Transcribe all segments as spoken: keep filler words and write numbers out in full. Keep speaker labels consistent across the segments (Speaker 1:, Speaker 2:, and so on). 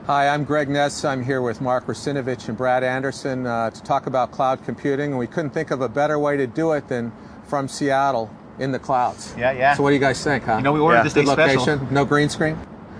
Speaker 1: Hi, I'm Greg Ness. I'm here with Mark Russinovich and Brad Anderson uh, to talk about cloud computing, and we couldn't think of a better way to do it than from Seattle in the clouds.
Speaker 2: Yeah, yeah.
Speaker 1: So what do you guys think, huh?
Speaker 2: You know, we ordered
Speaker 1: yeah.
Speaker 2: this
Speaker 1: Good
Speaker 2: day
Speaker 1: location,
Speaker 2: special.
Speaker 1: no green screen.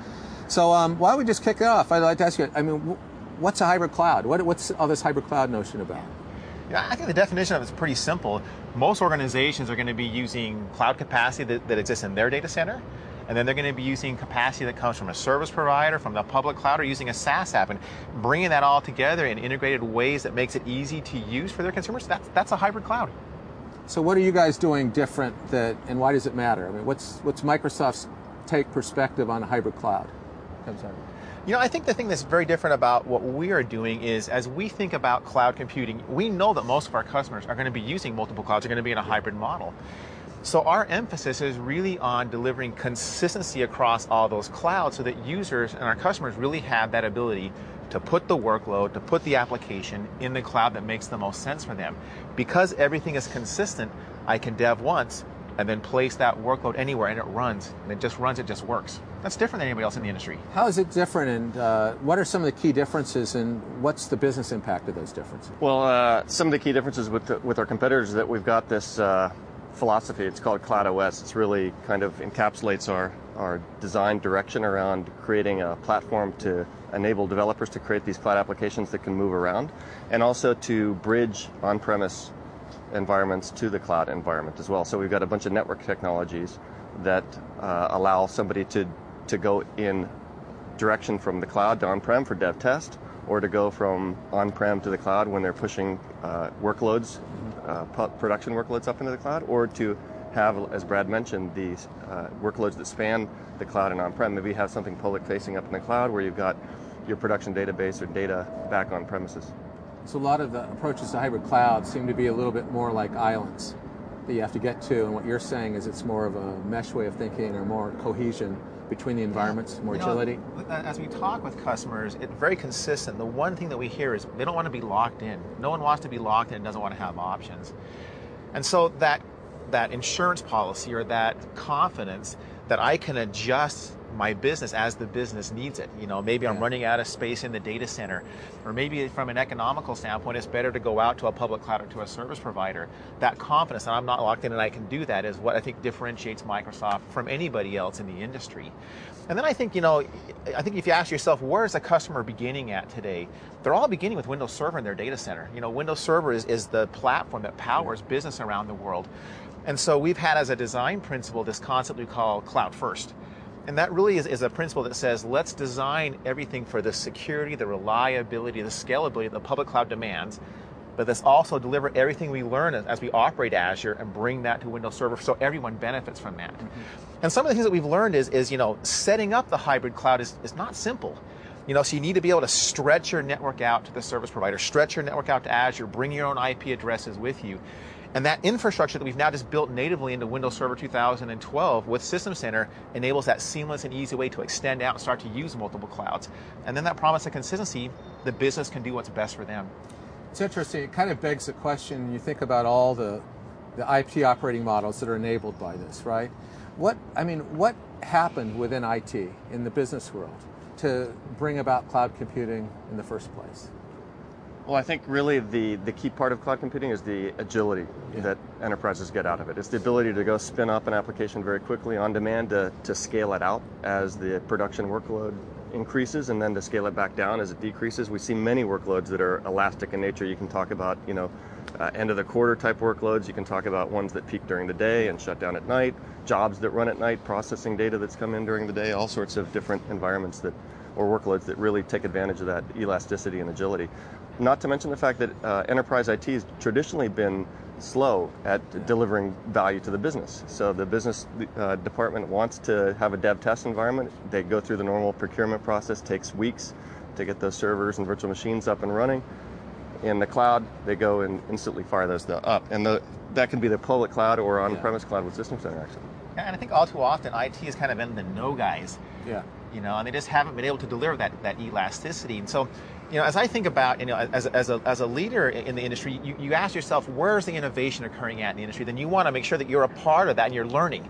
Speaker 1: So um, why don't we just kick it off? I'd like to ask you, I mean, what's a hybrid cloud? What, what's all this hybrid cloud notion about?
Speaker 2: Yeah, I think the definition of it is pretty simple. Most organizations are going to be using cloud capacity that, that exists in their data center, and then they're going to be using capacity that comes from a service provider, from the public cloud, or using a SaaS app, and bringing that all together in integrated ways that makes it easy to use for their consumers. That's, that's a hybrid cloud.
Speaker 1: So what are you guys doing different, that, and why does it matter? I mean, what's, what's Microsoft's take perspective on a hybrid cloud? Comes out.
Speaker 2: You know, I think the thing that's very different about what we are doing is, as we think about cloud computing, we know that most of our customers are going to be using multiple clouds, are going to be in a hybrid model. So our emphasis is really on delivering consistency across all those clouds so that users and our customers really have that ability to put the workload, to put the application in the cloud that makes the most sense for them. Because everything is consistent, I can dev once and then place that workload anywhere, and it runs. And it just runs, it just works. That's different than anybody else in the industry.
Speaker 1: How is it different, and uh, what are some of the key differences, and what's the business impact of those differences?
Speaker 3: Well, uh, some of the key differences with the, with our competitors is that we've got this uh, philosophy. It's called Cloud O S. It's really kind of encapsulates our, our design direction around creating a platform to enable developers to create these cloud applications that can move around, and also to bridge on-premise environments to the cloud environment as well. So we've got a bunch of network technologies that uh, allow somebody to, to go in direction from the cloud to on-prem for dev test, or to go from on-prem to the cloud when they're pushing uh, workloads, uh, production workloads up into the cloud, or to have, as Brad mentioned, these uh, workloads that span the cloud and on-prem. Maybe you have something public-facing up in the cloud where you've got your production database or data back on premises.
Speaker 1: So a lot of the approaches to hybrid cloud seem to be a little bit more like islands that you have to get to, and what you're saying is it's more of a mesh way of thinking, or more cohesion between the environments, more
Speaker 2: you
Speaker 1: agility.
Speaker 2: Know, as we talk with customers, it's very consistent. The one thing that we hear is they don't want to be locked in. No one wants to be locked in and doesn't want to have options. And so that that insurance policy, or that confidence that I can adjust my business as the business needs it. You know, maybe I'm
Speaker 1: yeah.
Speaker 2: running out of space in the data center, or maybe from an economical standpoint, it's better to go out to a public cloud or to a service provider. That confidence that I'm not locked in and I can do that is what I think differentiates Microsoft from anybody else in the industry. And then I think, you know, I think if you ask yourself, where is the customer beginning at today? They're all beginning with Windows Server in their data center. You know, Windows Server is, is the platform that powers business around the world. And so we've had as a design principle this concept we call Cloud First. And that really is, is a principle that says, let's design everything for the security, the reliability, the scalability that the public cloud demands, but let's also deliver everything we learn as we operate Azure and bring that to Windows Server so everyone benefits from that. Mm-hmm. And some of the things that we've learned is, is you know, setting up the hybrid cloud is, is not simple. You know, so you need to be able to stretch your network out to the service provider, stretch your network out to Azure, bring your own I P addresses with you. And that infrastructure that we've now just built natively into Windows Server two thousand twelve with System Center enables that seamless and easy way to extend out and start to use multiple clouds. And then that promise of consistency, the business can do what's best for them.
Speaker 1: It's interesting. It kind of begs the question, you think about all the, the I T operating models that are enabled by this, right? What, I mean, what happened within I T in the business world to bring about cloud computing in the first place?
Speaker 3: Well, I think really the, the key part of cloud computing is the agility yeah. that enterprises get out of it. It's the ability to go spin up an application very quickly on demand, to, to scale it out as the production workload increases, and then to scale it back down as it decreases. We see many workloads that are elastic in nature. You can talk about, you know, uh, end of the quarter type workloads. You can talk about ones that peak during the day and shut down at night, jobs that run at night, processing data that's come in during the day, all sorts of different environments that, or workloads that really take advantage of that elasticity and agility. Not to mention the fact that uh, enterprise I T has traditionally been slow at yeah. delivering value to the business. So the business uh, department wants to have a dev test environment. They go through the normal procurement process, takes weeks to get those servers and virtual machines up and running. In the cloud, they go and instantly fire those up. And the, that can be the public cloud or on-premise yeah. cloud with System Center, actually.
Speaker 2: Yeah, and I think all too often, I T has kind of been the no guys.
Speaker 1: Yeah.
Speaker 2: You know, and they just haven't been able to deliver that, that elasticity. And so, you know, as I think about, you know, as, as, a, as a leader in the industry, you, you ask yourself, where's the innovation occurring at in the industry? Then you want to make sure that you're a part of that and you're learning.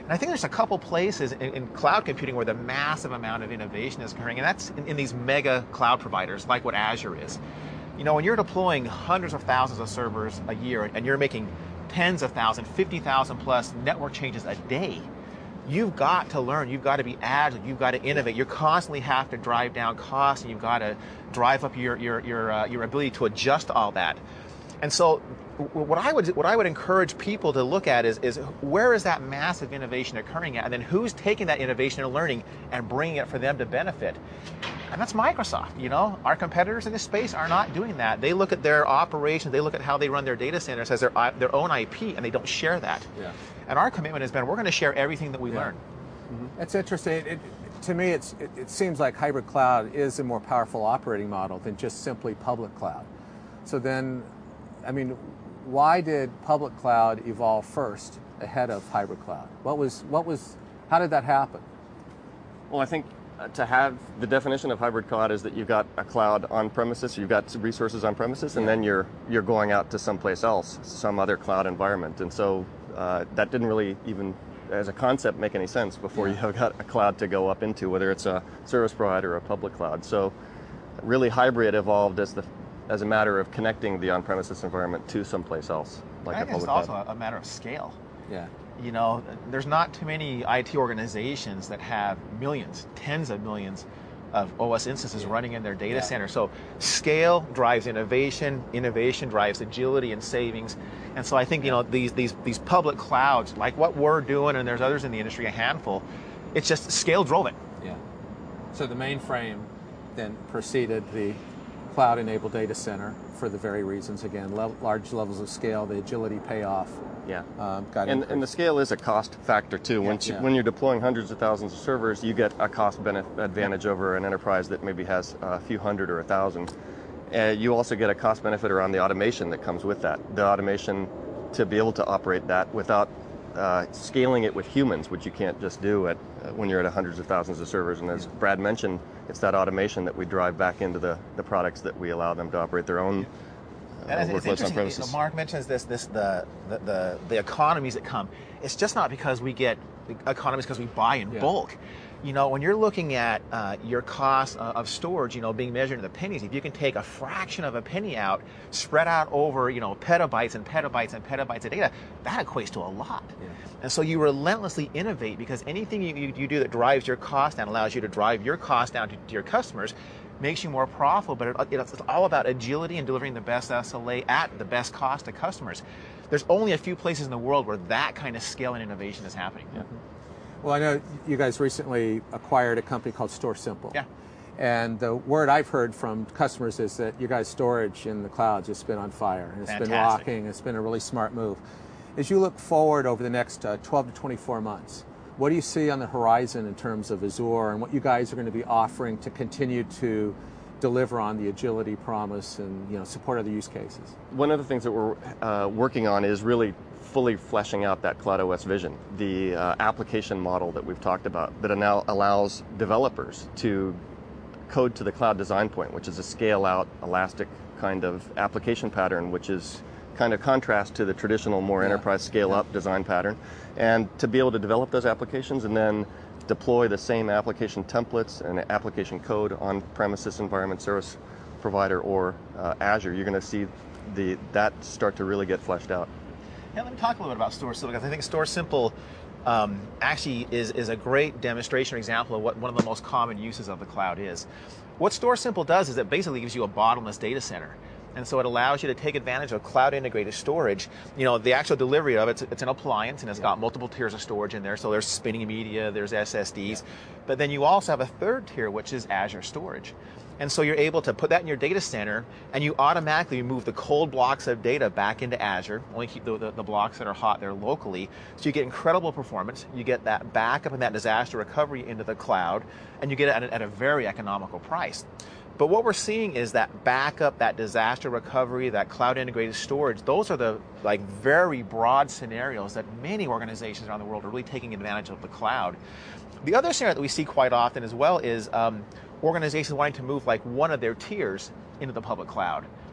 Speaker 2: And I think there's a couple places in, in cloud computing where the massive amount of innovation is occurring, and that's in, in these mega cloud providers, like what Azure is. You know, when you're deploying hundreds of thousands of servers a year, and you're making tens of thousands, fifty thousand plus network changes a day, you've got to learn, you've got to be agile, you've got to innovate. You constantly have to drive down costs, and you've got to drive up your your your uh, your ability to adjust to all that. And so, what I would what I would encourage people to look at is is where is that massive innovation occurring at, and then who's taking that innovation and learning and bringing it for them to benefit. And that's Microsoft. You know, our competitors in this space are not doing that. They look at their operations, they look at how they run their data centers as their their own I P, and they don't share that.
Speaker 1: Yeah.
Speaker 2: And our commitment has been, we're going to share everything that we
Speaker 1: yeah.
Speaker 2: learn.
Speaker 1: Mm-hmm. It's interesting. It, it, to me, it's it, it seems like hybrid cloud is a more powerful operating model than just simply public cloud. So then, I mean, why did public cloud evolve first ahead of hybrid cloud? What was what was how did that happen?
Speaker 3: Well, I think to have the definition of hybrid cloud is that you've got a cloud on premises, you've got resources on premises, and yeah. then you're you're going out to someplace else, some other cloud environment. And so uh, that didn't really even, as a concept, make any sense before yeah. you got a cloud to go up into, whether it's a service provider or a public cloud. So really hybrid evolved as the as a matter of connecting the on-premises environment to someplace else, like
Speaker 2: I
Speaker 3: a
Speaker 2: think
Speaker 3: public
Speaker 2: it's
Speaker 3: cloud.
Speaker 2: also a matter of scale.
Speaker 1: Yeah.
Speaker 2: You know, there's not too many I T organizations that have millions, tens of millions of O S instances yeah. running in their data
Speaker 1: yeah.
Speaker 2: center. So scale drives innovation, innovation drives agility and savings. And so I think, you know, these these these public clouds, like what we're doing, and there's others in the industry, a handful, it's just scale drove it.
Speaker 1: Yeah. So the mainframe then preceded the cloud-enabled data center for the very reasons, again, le- large levels of scale, the agility payoff.
Speaker 3: Yeah,
Speaker 1: um, got
Speaker 3: and, and the scale is a cost factor too.
Speaker 1: Yeah,
Speaker 3: Once you,
Speaker 1: yeah.
Speaker 3: when you're deploying hundreds of thousands of servers, you get a cost benefit advantage over an enterprise that maybe has a few hundred or a thousand. Uh, you also get a cost benefit around the automation that comes with that. The automation to be able to operate that without uh, scaling it with humans, which you can't just do at uh, when you're at hundreds of thousands of servers. And as Brad mentioned, it's that automation that we drive back into the, the products that we allow them to operate their own.
Speaker 2: And uh, it's interesting, you know, Mark mentions this, this the, the, the, the economies that come. It's just not because we get economies because we buy in
Speaker 1: yeah.
Speaker 2: bulk. You know, when you're looking at uh, your cost uh, of storage, you know, being measured in the pennies, if you can take a fraction of a penny out, spread out over, you know, petabytes and petabytes and petabytes of data, that equates to a lot.
Speaker 1: Yeah.
Speaker 2: And so you relentlessly innovate, because anything you, you, you do that drives your cost down, allows you to drive your cost down to, to your customers, makes you more profitable. But it, it's all about agility and delivering the best S L A at the best cost to customers. There's only a few places in the world where that kind of scale and innovation is happening.
Speaker 1: Yeah. Well, I know you guys recently acquired a company called StorSimple.
Speaker 2: Yeah.
Speaker 1: And the word I've heard from customers is that you guys' storage in the cloud just been on fire. And it's
Speaker 2: Fantastic.
Speaker 1: been rocking. It's been a really smart move. As you look forward over the next uh, twelve to twenty-four months, what do you see on the horizon in terms of Azure and what you guys are going to be offering to continue to deliver on the agility promise and, you know, support other use cases?
Speaker 3: One of the things that we're uh, working on is really fully fleshing out that CloudOS vision, the uh, application model that we've talked about that now allows developers to code to the cloud design point, which is a scale-out, elastic kind of application pattern, which is kind of contrast to the traditional, more
Speaker 1: yeah.
Speaker 3: enterprise scale-up yeah. design pattern, and to be able to develop those applications and then deploy the same application templates and application code on premises environment, service provider, or uh, Azure. You're going to see the that start to really get fleshed out.
Speaker 2: Yeah, let me talk a little bit about StorSimple, because I think StorSimple um, actually is, is a great demonstration or example of what one of the most common uses of the cloud is. What StorSimple does is it basically gives you a bottomless data center. And so it allows you to take advantage of cloud integrated storage. You know, the actual delivery of it, it's, it's an appliance, and it's got multiple tiers of storage in there. So there's spinning media, there's S S Ds. Yeah. But then you also have a third tier, which is Azure Storage. And so you're able to put that in your data center, and you automatically move the cold blocks of data back into Azure, only keep the, the, the blocks that are hot there locally. So you get incredible performance, you get that backup and that disaster recovery into the cloud, and you get it at a, at a very economical price. But what we're seeing is that backup, that disaster recovery, that cloud integrated storage, those are the like very broad scenarios that many organizations around the world are really taking advantage of the cloud. The other scenario that we see quite often as well is um, organizations wanting to move like one of their tiers into the public cloud.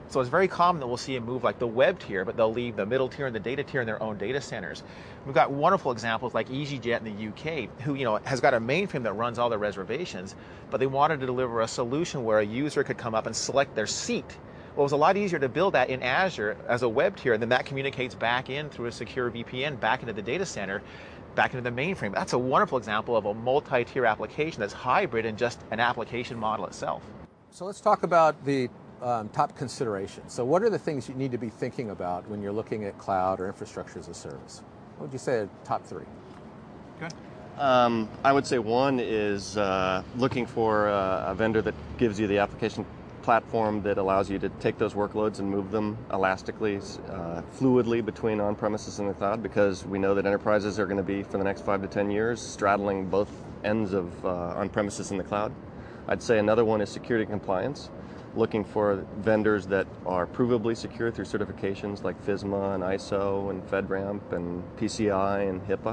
Speaker 2: So it's very common that we'll see them move like the web tier, but they'll leave the middle tier and the data tier in their own data centers. We've got wonderful examples like EasyJet in the U K, who you know has got a mainframe that runs all their reservations, but they wanted to deliver a solution where a user could come up and select their seat. Well, it was a lot easier to build that in Azure as a web tier, and then that communicates back in through a secure V P N back into the data center, back into the mainframe. That's a wonderful example of a multi-tier application that's hybrid in just an application model itself.
Speaker 1: So let's talk about the um, top considerations. So what are the things you need to be thinking about when you're looking at cloud or infrastructure as a service? What would you say are top three?
Speaker 2: Good.
Speaker 3: Um, I would say one is uh, looking for uh, a vendor that gives you the application platform that allows you to take those workloads and move them elastically, uh, fluidly between on-premises and the cloud, because we know that enterprises are going to be, for the next five to ten years, straddling both ends of uh, on-premises and the cloud. I'd say another one is security compliance, looking for vendors that are provably secure through certifications like FISMA and I S O and FedRAMP and P C I and HIPAA.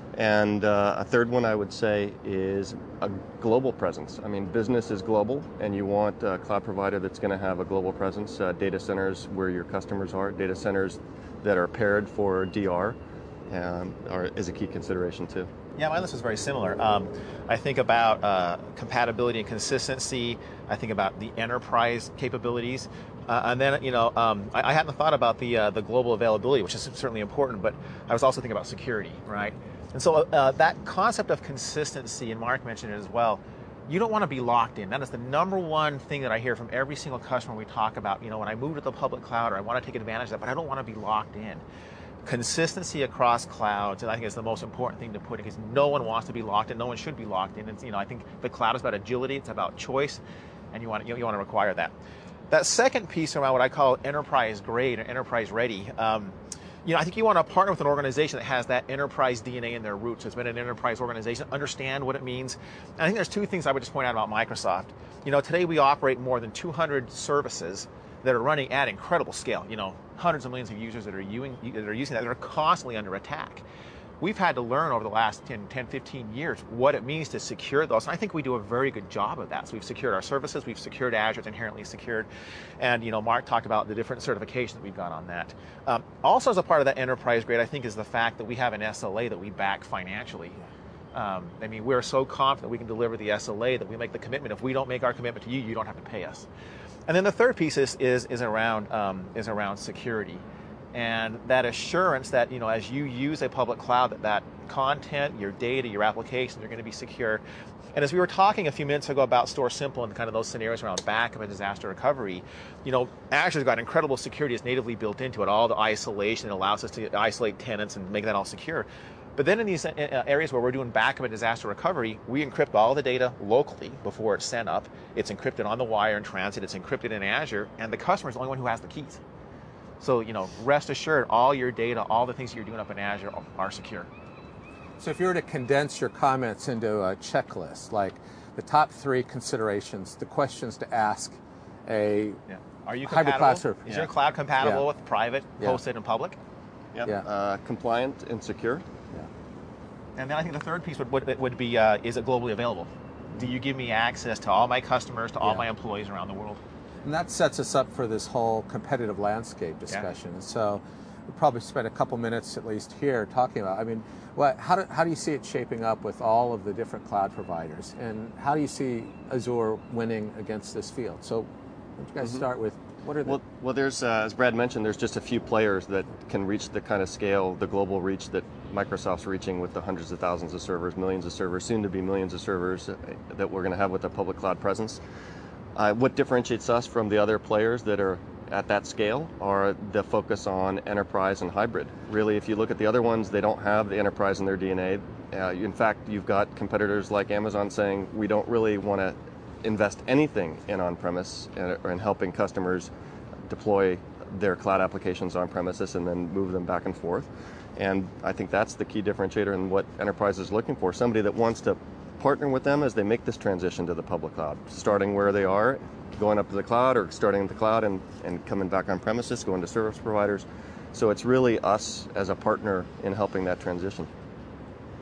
Speaker 3: And uh, a third one I would say is a global presence. I mean, business is global, and you want a cloud provider that's going to have a global presence. Uh, data centers where your customers are, data centers that are paired for D R um, are, is a key consideration too.
Speaker 2: Yeah, my list is very similar. Um, I think about uh, compatibility and consistency. I think about the enterprise capabilities. Uh, and then, you know, um, I, I hadn't thought about the uh, the global availability, which is certainly important, but I was also thinking about security, right? And so uh, that concept of consistency, and Mark mentioned it as well, you don't want to be locked in. That is the number one thing that I hear from every single customer we talk about. You know, when I move to the public cloud, or I want to take advantage of that, but I don't want to be locked in. Consistency across clouds, and I think is the most important thing to put in, because no one wants to be locked in. No one should be locked in. It's, you know, I think the cloud is about agility. It's about choice, and you want you, you want to require that. That second piece around what I call enterprise grade or enterprise ready. Um, you know, I think you want to partner with an organization that has that enterprise D N A in their roots. It's been an enterprise organization, understand what it means. And I think there's two things I would just point out about Microsoft. You know, today we operate more than two hundred services that are running at incredible scale. You know, hundreds of millions of users that are using that are using that that are constantly under attack. We've had to learn over the last ten, fifteen years what it means to secure those. And I think we do a very good job of that. So we've secured our services, we've secured Azure, it's inherently secured. And, you know, Mark talked about the different certifications that we've got on that. Um, also, as a part of that enterprise grade, I think is the fact that we have an S L A that we back financially. Um, I mean, we're so confident we can deliver the S L A that we make the commitment. If we don't make our commitment to you, you don't have to pay us. And then the third piece is is, is around um, is around security. And that assurance that, you know, as you use a public cloud, that that content, your data, your applications are going to be secure. And as we were talking a few minutes ago about Store Simple and kind of those scenarios around backup and disaster recovery, you know, Azure's got incredible security. It's natively built into it. All the isolation, it allows us to isolate tenants and make that all secure. But then in these areas where we're doing backup and disaster recovery, we encrypt all the data locally before it's sent up. It's encrypted on the wire in transit. It's encrypted in Azure. And the customer is the only one who has the keys. So, you know, rest assured, all your data, all the things you're doing up in Azure are secure.
Speaker 1: So if you were to condense your comments into a checklist, like the top three considerations, the questions to ask a
Speaker 2: yeah. Are you
Speaker 1: hybrid
Speaker 2: compatible?
Speaker 1: cloud service?
Speaker 2: Is
Speaker 1: Yeah.
Speaker 2: your cloud compatible
Speaker 1: Yeah.
Speaker 2: with private,
Speaker 1: Yeah.
Speaker 2: hosted, and public?
Speaker 3: Yep.
Speaker 1: Yeah.
Speaker 3: Uh, compliant and secure.
Speaker 1: Yeah.
Speaker 2: And then I think the third piece would, would, would be, uh, is it globally available? Do you give me access to all my customers, to all
Speaker 1: Yeah.
Speaker 2: my employees around the world?
Speaker 1: And that sets us up for this whole competitive landscape discussion. And so we'll probably spend a couple minutes at least here talking about, I mean, what, how, do, how do you see it shaping up with all of the different cloud providers? And how do you see Azure winning against this field? So why don't you guys
Speaker 3: Mm-hmm.
Speaker 1: start with, what are the...
Speaker 3: Well, well, there's, uh, as Brad mentioned, there's just a few players that can reach the kind of scale, the global reach that Microsoft's reaching with the hundreds of thousands of servers, millions of servers, soon to be millions of servers that we're going to have with the public cloud presence. Uh, what differentiates us from the other players that are at that scale are the focus on enterprise and hybrid. Really, if you look at the other ones, they don't have the enterprise in their D N A. Uh, in fact, you've got competitors like Amazon saying, we don't really want to invest anything in on-premise or in helping customers deploy their cloud applications on-premises and then move them back and forth. And I think that's the key differentiator in what enterprise is looking for, somebody that wants to partner with them as they make this transition to the public cloud, starting where they are, going up to the cloud, or starting at the cloud and, and coming back on premises, going to service providers. So it's really us as a partner in helping that transition.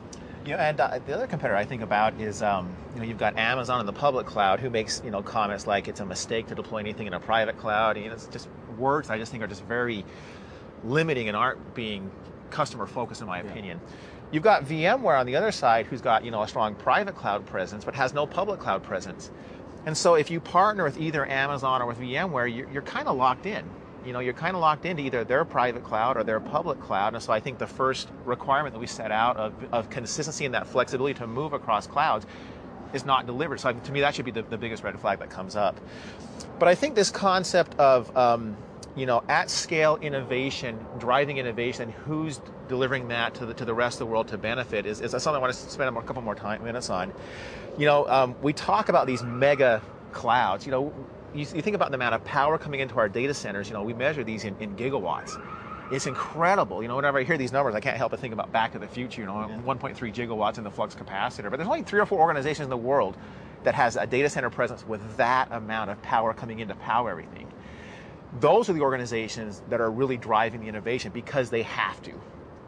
Speaker 2: Yeah, and uh, the other competitor I think about is, um, you know, you've got Amazon in the public cloud who makes, you know, comments like it's a mistake to deploy anything in a private cloud. You know, it's just words I just think are just very limiting and aren't being customer focused, in my
Speaker 1: Yeah.
Speaker 2: opinion. You've got VMware on the other side who's got, you know, a strong private cloud presence but has no public cloud presence. And so if you partner with either Amazon or with VMware, you're, you're kind of locked in. You know, you're kind of locked into either their private cloud or their public cloud. And so I think the first requirement that we set out of, of consistency and that flexibility to move across clouds is not delivered. So I, to me, that should be the, the biggest red flag that comes up. But I think this concept of, um, you know, at scale innovation, driving innovation, and who's delivering that to the, to the rest of the world to benefit is, is something I want to spend a couple more time, minutes on. You know, um, we talk about these mega clouds. You know, You, you think about the amount of power coming into our data centers. You know, we measure these in, in gigawatts. It's incredible. You know, whenever I hear these numbers, I can't help but think about Back to the Future. You know, yeah. one point three gigawatts in the flux capacitor. But there's only three or four organizations in the world that has a data center presence with that amount of power coming in to power everything. Those are the organizations that are really driving the innovation because they have to.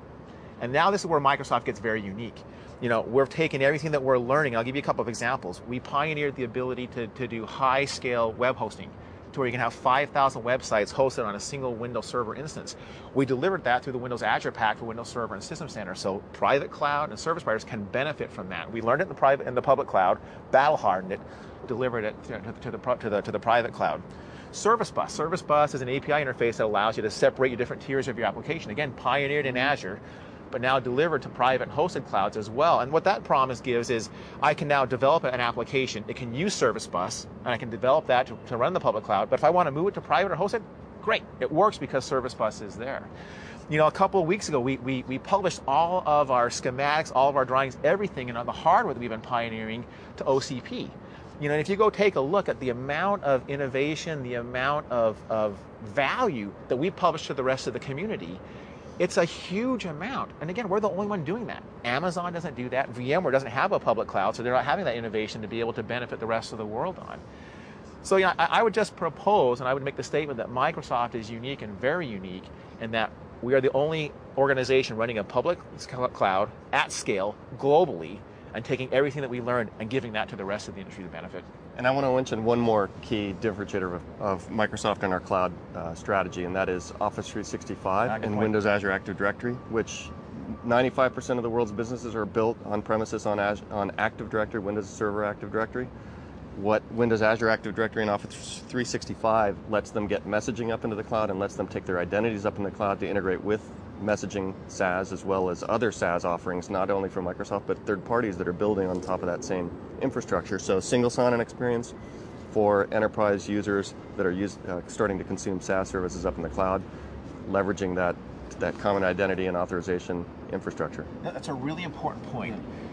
Speaker 2: And now this is where Microsoft gets very unique. You know, we're taking everything that we're learning. I'll give you a couple of examples. We pioneered the ability to, to do high-scale web hosting to where you can have five thousand websites hosted on a single Windows Server instance. We delivered that through the Windows Azure Pack for Windows Server and System Center, so private cloud and service providers can benefit from that. We learned it in the private, in the public cloud, battle-hardened it, delivered it to, to, the, to, the, to the private cloud. Service Bus. Service Bus is an A P I interface that allows you to separate your different tiers of your application. Again, pioneered in Azure, but now delivered to private and hosted clouds as well. And what that promise gives is I can now develop an application. It can use Service Bus, and I can develop that to, to run the public cloud. But if I want to move it to private or hosted, great. It works because Service Bus is there. You know, a couple of weeks ago, we, we, we published all of our schematics, all of our drawings, everything, and on the hardware that we've been pioneering to O C P. You know, and if you go take a look at the amount of innovation, the amount of, of value that we publish to the rest of the community, it's a huge amount. And again, we're the only one doing that. Amazon doesn't do that. VMware doesn't have a public cloud, so they're not having that innovation to be able to benefit the rest of the world on. So you know, I, I would just propose, and I would make the statement that Microsoft is unique and very unique in that we are the only organization running a public cloud at scale globally and taking everything that we learned and giving that to the rest of the industry to benefit.
Speaker 3: And I want to mention one more key differentiator of, of Microsoft and our cloud uh, strategy, and that is Office three sixty-five and point. Windows Azure Active Directory, which ninety-five percent of the world's businesses are built on premises on, Azure, on Active Directory, Windows Server Active Directory. What Windows Azure Active Directory and Office three sixty-five lets them get messaging up into the cloud and lets them take their identities up in the cloud to integrate with messaging SaaS as well as other SaaS offerings, not only from Microsoft, but third parties that are building on top of that same infrastructure. So single sign-on experience for enterprise users that are use, uh, starting to consume SaaS services up in the cloud, leveraging that, that common identity and authorization infrastructure.
Speaker 2: That's a really important point.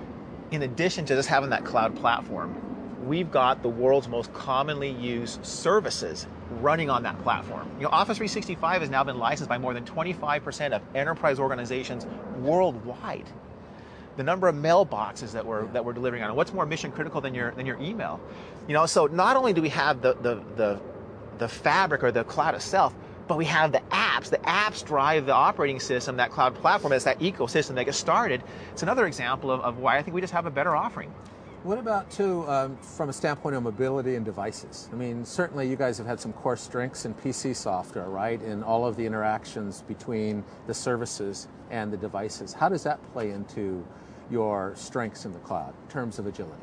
Speaker 2: In addition to just having that cloud platform, we've got the world's most commonly used services running on that platform. You know, Office three sixty-five has now been licensed by more than twenty-five percent of enterprise organizations worldwide. The number of mailboxes that we're that we're delivering on. What's more mission critical than your than your email? You know, so not only do we have the the the, the fabric or the cloud itself, but we have the apps. The apps drive the operating system, that cloud platform. It's that ecosystem that gets started. It's another example of, of why I think we just have a better offering.
Speaker 1: What about, too, um, from a standpoint of mobility and devices? I mean, certainly you guys have had some core strengths in P C software, right? In all of the interactions between the services and the devices. How does that play into your strengths in the cloud in terms of agility?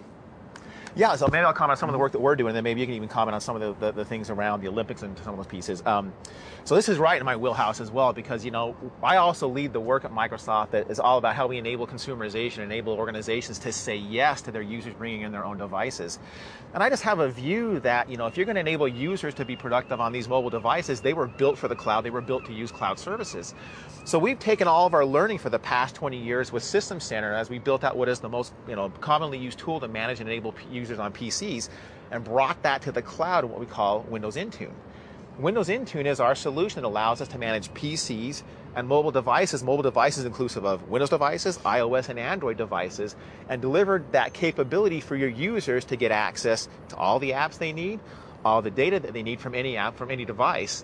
Speaker 2: Yeah, so maybe I'll comment on some of the work that we're doing, and then maybe you can even comment on some of the, the, the things around the Olympics and some of those pieces. Um, so this is right in my wheelhouse as well, because, you know, I also lead the work at Microsoft that is all about how we enable consumerization, enable organizations to say yes to their users bringing in their own devices. And I just have a view that, you know, if you're going to enable users to be productive on these mobile devices, they were built for the cloud, they were built to use cloud services. So we've taken all of our learning for the past twenty years with System Center as we built out what is the most, you know, commonly used tool to manage and enable users on P Cs, and brought that to the cloud in what we call Windows Intune. Windows Intune is our solution that allows us to manage P Cs and mobile devices, mobile devices inclusive of Windows devices, iOS and Android devices, and delivered that capability for your users to get access to all the apps they need, all the data that they need from any app, from any device,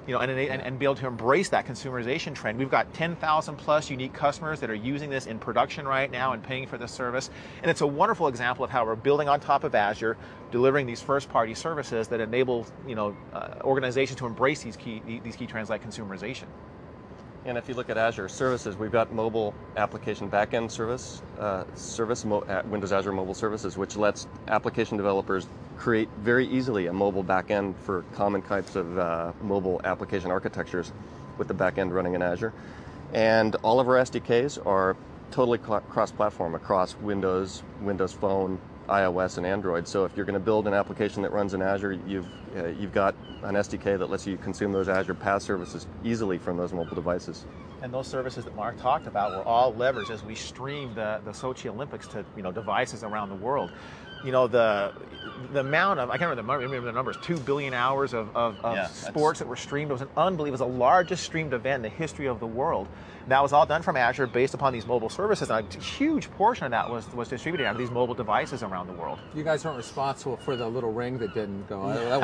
Speaker 2: You know, and, and, and be able to embrace that consumerization trend. We've got ten thousand plus unique customers that are using this in production right now and paying for this service. And it's a wonderful example of how we're building on top of Azure, delivering these first-party services that enable, you know, uh, organizations to embrace these key these key trends like consumerization.
Speaker 3: And if you look at Azure services, we've got mobile application backend service, uh, service mo Windows Azure Mobile Services, which lets application developers create very easily a mobile backend for common types of uh, mobile application architectures with the backend running in Azure. And all of our S D Ks are totally cross-platform across Windows, Windows Phone, iOS, and Android. So if you're going to build an application that runs in Azure, you've uh, you've got an S D K that lets you consume those Azure PaaS services easily from those mobile devices.
Speaker 2: And those services that Mark talked about were all leveraged as we streamed the, the Sochi Olympics to, you know, devices around the world. You know, the the amount of, I can't remember the, remember the numbers, two billion hours of, of, of yeah, sports that were streamed. It was an unbelievable, it was the largest streamed event in the history of the world. That was all done from Azure based upon these mobile services. And a huge portion of that was, was distributed out of these mobile devices around the world.
Speaker 1: You guys weren't responsible for the little ring that didn't go. That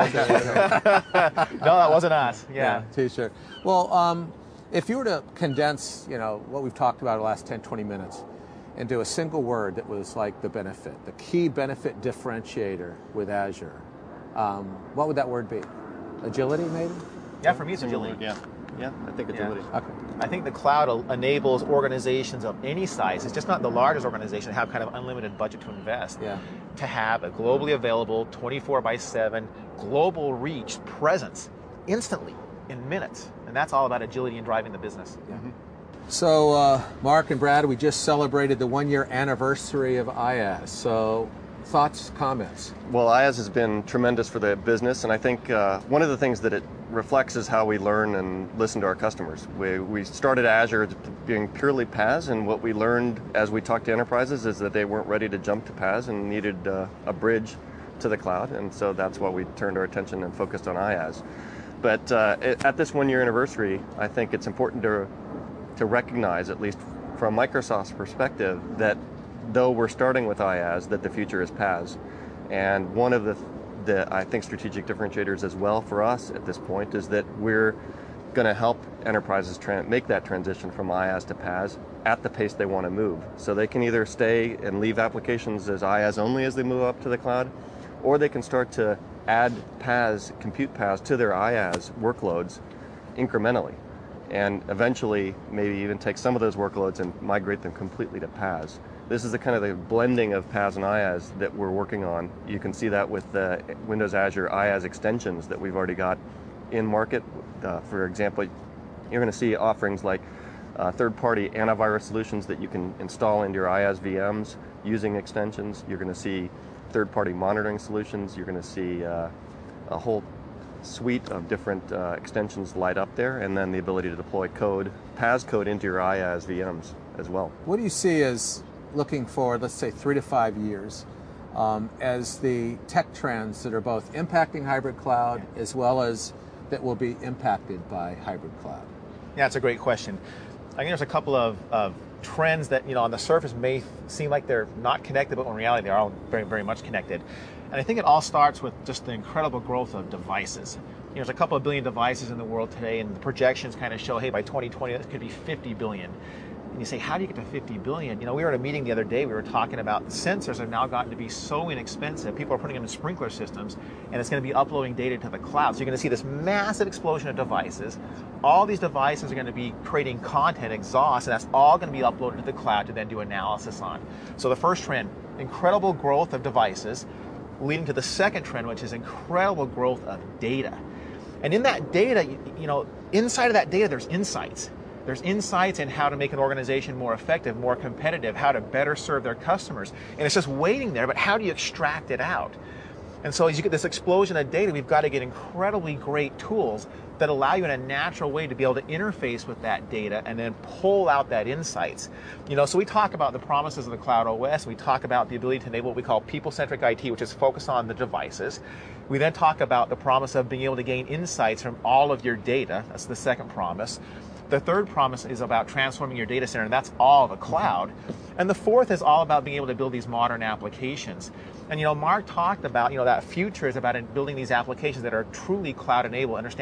Speaker 1: wasn't
Speaker 2: No, that wasn't us. Yeah.
Speaker 1: yeah T-shirt. Well, um, if you were to condense, you know, what we've talked about the last ten, twenty minutes into a single word that was like the benefit, the key benefit differentiator with Azure, um, what would that word be? Agility, maybe?
Speaker 2: Yeah, for me it's agility.
Speaker 3: Yeah, yeah, I think agility.
Speaker 1: Yeah. Okay.
Speaker 2: I think the cloud enables organizations of any size, it's just not the largest organization that have kind of unlimited budget to invest,
Speaker 1: yeah.
Speaker 2: to have a globally available, twenty-four by seven, global reach presence instantly, in minutes. And that's all about agility and driving the business.
Speaker 1: Yeah. Mm-hmm. So, uh, Mark and Brad, we just celebrated the one-year anniversary of IaaS. So, thoughts, comments?
Speaker 3: Well, IaaS has been tremendous for the business, and I think uh, one of the things that it reflects is how we learn and listen to our customers. We, we started Azure being purely PaaS, and what we learned as we talked to enterprises is that they weren't ready to jump to PaaS and needed uh, a bridge to the cloud, and so that's why we turned our attention and focused on IaaS. But uh, at this one-year anniversary, I think it's important to to recognize, at least from Microsoft's perspective, that though we're starting with IaaS, that the future is PaaS. And one of the, the I think, strategic differentiators as well for us at this point is that we're going to help enterprises tra- make that transition from IaaS to PaaS at the pace they want to move. So they can either stay and leave applications as IaaS only as they move up to the cloud, or they can start to add PaaS, compute PaaS to their IaaS workloads incrementally, and eventually maybe even take some of those workloads and migrate them completely to PaaS. This is the kind of the blending of PaaS and IaaS that we're working on. You can see that with the Windows Azure IaaS extensions that we've already got in market. Uh, for example, you're going to see offerings like uh, third-party antivirus solutions that you can install into your IaaS V Ms using extensions. You're going to see third-party monitoring solutions. You're going to see uh, a whole suite of different uh, extensions light up there, and then the ability to deploy code, PaaS code, into your IaaS V Ms as well.
Speaker 1: What do you see as looking forward, let's say three to five years, um, as the tech trends that are both impacting hybrid cloud as well as that will be impacted by hybrid cloud?
Speaker 2: Yeah, that's a great question. I think there's a couple of, of trends that, you know, on the surface may seem like they're not connected, but in reality they're all very, very much connected. And I think it all starts with just the incredible growth of devices. You know, there's a couple of billion devices in the world today, and the projections kind of show, hey, by twenty twenty, this could be fifty billion. And you say, how do you get to fifty billion? You know, we were at a meeting the other day, we were talking about the sensors have now gotten to be so inexpensive, people are putting them in sprinkler systems, and it's going to be uploading data to the cloud. So you're going to see this massive explosion of devices. All these devices are going to be creating content, exhaust, and that's all going to be uploaded to the cloud to then do analysis on. So the first trend, incredible growth of devices, leading to the second trend, which is incredible growth of data. And in that data, you, you know, inside of that data, there's insights. There's insights in how to make an organization more effective, more competitive, how to better serve their customers. And it's just waiting there, but how do you extract it out? And so as you get this explosion of data, we've got to get incredibly great tools that allow you in a natural way to be able to interface with that data and then pull out that insights. You know, so we talk about the promises of the Cloud O S. We talk about the ability to enable what we call people-centric I T, which is focused on the devices. We then talk about the promise of being able to gain insights from all of your data. That's the second promise. The third promise is about transforming your data center, and that's all the cloud. And the fourth is all about being able to build these modern applications. And you know, Mark talked about, you know, that future is about building these applications that are truly cloud-enabled, understand how to scale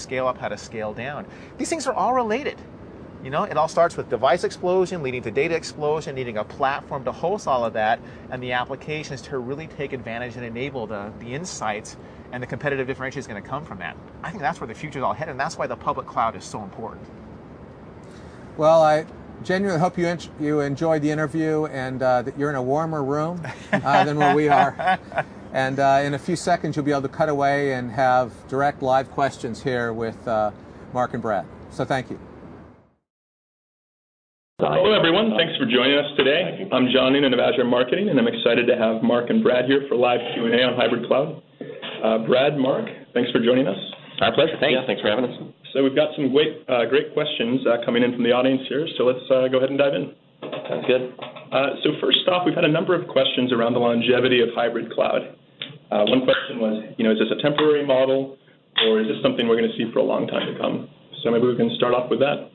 Speaker 2: scale up, how to scale down. These things are all related. You know, it all starts with device explosion, leading to data explosion, needing a platform to host all of that, and the applications to really take advantage and enable the, the insights and the competitive differentiation is going to come from that. I think that's where the future is all headed, and that's why the public cloud is so important.
Speaker 1: Well, I genuinely hope you en- you enjoyed the interview and uh, that you're in a warmer room uh, than where we are. And uh, in a few seconds, you'll be able to cut away and have direct live questions here with uh, Mark and Brad. So thank you.
Speaker 4: Hello, everyone. Thanks for joining us today. I'm John Noonan of Azure Marketing, and I'm excited to have Mark and Brad here for live Q and A on hybrid cloud. Uh, Brad, Mark, thanks for joining us.
Speaker 3: Our pleasure. Thanks. Yeah, thanks for having us.
Speaker 4: So we've got some great, uh, great questions uh, coming in from the audience here, so let's uh, go ahead and dive in.
Speaker 3: Sounds good.
Speaker 4: Uh, so first off, we've had a number of questions around the longevity of hybrid cloud. Uh, one question was, you know, is this a temporary model, or is this something we're going to see for a long time to come? So maybe we can start off with that.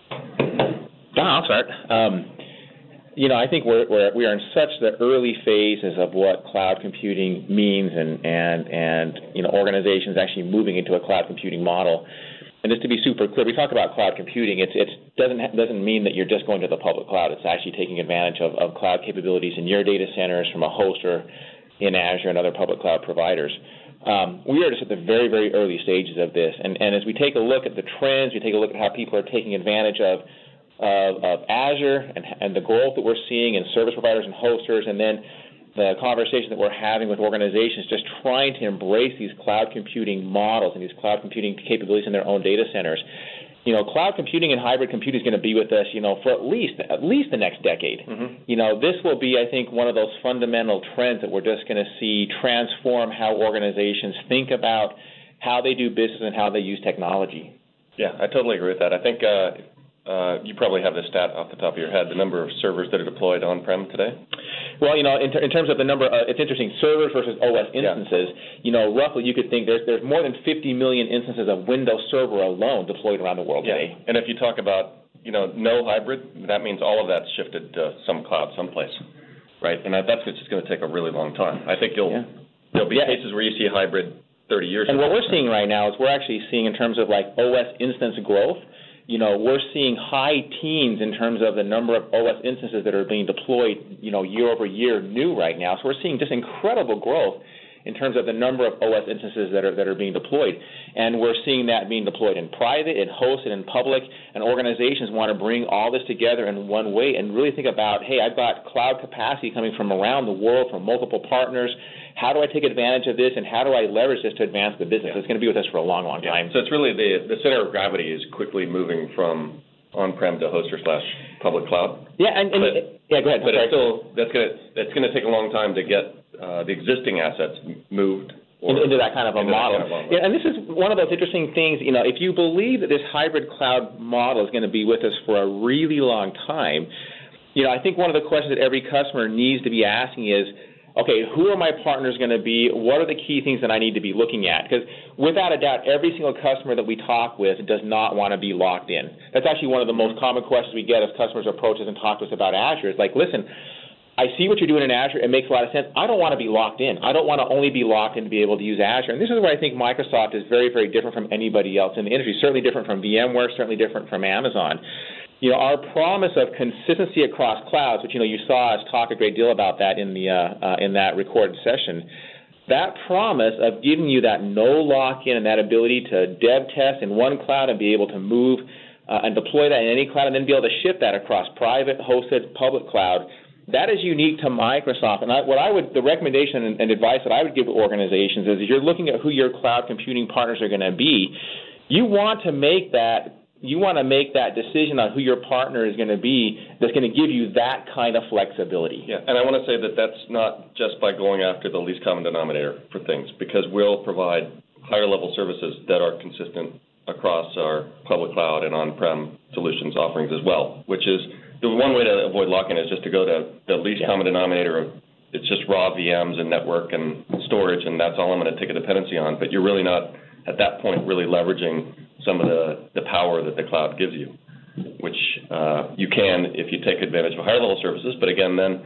Speaker 5: I'll start. Um, you know, I think we're, we're we are in such the early phases of what cloud computing means, and and and you know, organizations actually moving into a cloud computing model. And just to be super clear, we talk about cloud computing. It's it doesn't doesn't mean that you're just going to the public cloud. It's actually taking advantage of, of cloud capabilities in your data centers from a hoster in Azure and other public cloud providers. Um, we are just at the very, very early stages of this. And, and as we take a look at the trends, we take a look at how people are taking advantage of Of, of Azure and, and the growth that we're seeing in service providers and hosters, and then the conversation that we're having with organizations just trying to embrace these cloud computing models and these cloud computing capabilities in their own data centers. You know, cloud computing and hybrid computing is going to be with us, you know, for at least at least the next decade. Mm-hmm. You know, this will be, I think, one of those fundamental trends that we're just going to see transform how organizations think about how they do business and how they use technology.
Speaker 3: Yeah, I totally agree with that. I think uh, Uh, you probably have the stat off the top of your head, the number of servers that are deployed on-prem today?
Speaker 5: Well, you know, in, ter- in terms of the number, uh, it's interesting, servers versus O S instances, yeah. you know, roughly you could think there's, there's more than fifty million instances of Windows Server alone deployed around the world
Speaker 3: yeah.
Speaker 5: today.
Speaker 3: And if you talk about, you know, no hybrid, that means all of that's shifted to some cloud someplace, right? And that's just going to take a really long time. I think you'll yeah. there'll be yeah. cases where you see a hybrid thirty years
Speaker 5: And
Speaker 3: ago.
Speaker 5: what we're seeing right now is we're actually seeing in terms of like O S instance growth, you know, we're seeing high teens in terms of the number of O S instances that are being deployed, you know, year over year new right now. So we're seeing just incredible growth in terms of the number of O S instances that are that are being deployed. And we're seeing that being deployed in private, in hosted, in public, and organizations want to bring all this together in one way and really think about, hey, I've got cloud capacity coming from around the world from multiple partners. How do I take advantage of this, and how do I leverage this to advance the business? Yeah. It's going to be with us for a long, long time.
Speaker 3: Yeah. So it's really the, the center of gravity is quickly moving from on-prem to hoster slash public cloud.
Speaker 5: Yeah, and, and
Speaker 3: but,
Speaker 5: yeah, go ahead.
Speaker 3: But it's still, that's going to that's going to take a long time to get uh, the existing assets moved
Speaker 5: or into that kind of a model. Kind of model. Yeah, and this is one of those interesting things. You know, if you believe that this hybrid cloud model is going to be with us for a really long time, you know, I think one of the questions that every customer needs to be asking is, okay, who are my partners going to be? What are the key things that I need to be looking at? Because without a doubt, every single customer that we talk with does not want to be locked in. That's actually one of the most common questions we get as customers approach us and talk to us about Azure. It's like, listen, I see what you're doing in Azure. It makes a lot of sense. I don't want to be locked in. I don't want to only be locked in to be able to use Azure. And this is where I think Microsoft is very, very different from anybody else in the industry, certainly different from VMware, certainly different from Amazon. You know, our promise of consistency across clouds, which, you know, you saw us talk a great deal about that in the uh, uh, in that recorded session, that promise of giving you that no lock-in and that ability to dev test in one cloud and be able to move uh, and deploy that in any cloud and then be able to ship that across private, hosted, public cloud, that is unique to Microsoft. And I, what I would, the recommendation and, and advice that I would give to organizations is, if you're looking at who your cloud computing partners are going to be, you want to make that You want to make that decision on who your partner is going to be that's going to give you that kind of flexibility.
Speaker 3: Yeah, and I want to say that that's not just by going after the least common denominator for things, because we'll provide higher-level services that are consistent across our public cloud and on-prem solutions offerings as well, which is the one way to avoid lock-in is just to go to the least yeah. common denominator of it's just raw V Ms and network and storage, and that's all I'm going to take a dependency on. But you're really not, at that point, really leveraging some of the, the power that the cloud gives you, which uh, you can if you take advantage of higher level services. But again, then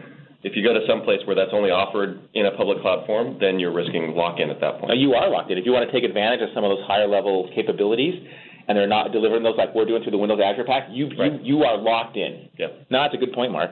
Speaker 3: If you go to some place where that's only offered in a public cloud form, then you're risking lock-in at that point.
Speaker 5: Now, you are locked in. If you want to take advantage of some of those higher-level capabilities, and they're not delivering those like we're doing through the Windows Azure Pack, you right. you, you are locked in.
Speaker 3: Yep.
Speaker 5: No, that's a good point, Mark.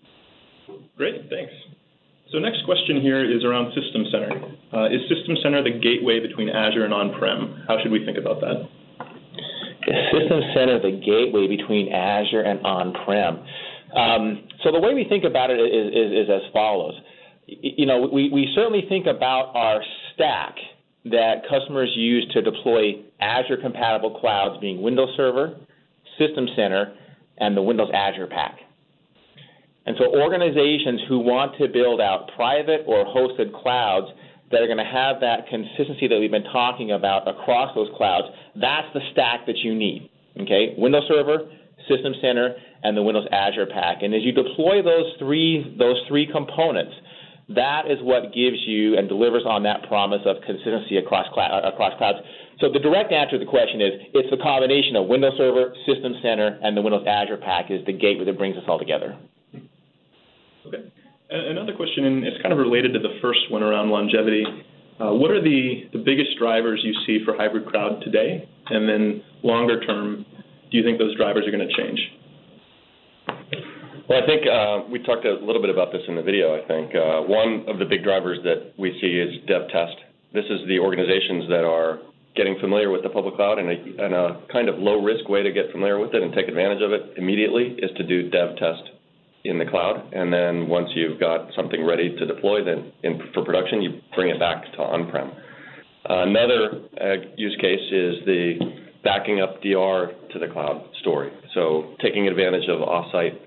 Speaker 4: Great, thanks. So next question here is around System Center. Uh, is System Center the gateway between Azure and on-prem? How should we think about that?
Speaker 5: Is System Center the gateway between Azure and on-prem? Um, so the way we think about it is, is, is as follows. You know, we, we certainly think about our stack that customers use to deploy Azure-compatible clouds, being Windows Server, System Center, and the Windows Azure Pack. And so organizations who want to build out private or hosted clouds that are going to have that consistency that we've been talking about across those clouds, that's the stack that you need, okay? Windows Server, System Center, and the Windows Azure Pack. And as you deploy those three, those three components, that is what gives you and delivers on that promise of consistency across, cl- across clouds. So the direct answer to the question is it's the combination of Windows Server, System Center, and the Windows Azure Pack is the gateway that brings us all together.
Speaker 4: Okay. Another question, and it's kind of related to the first one around longevity. Uh, what are the, the biggest drivers you see for hybrid cloud today? And then longer term, do you think those drivers are going to change?
Speaker 3: Well, I think uh, we talked a little bit about this in the video, I think. Uh, one of the big drivers that we see is dev test. This is the organizations that are getting familiar with the public cloud, and a, and a kind of low-risk way to get familiar with it and take advantage of it immediately is to do dev test in the cloud. And then once you've got something ready to deploy then in, for production, you bring it back to on-prem. Uh, another uh, use case is the backing up D R to the cloud story. So taking advantage of off-site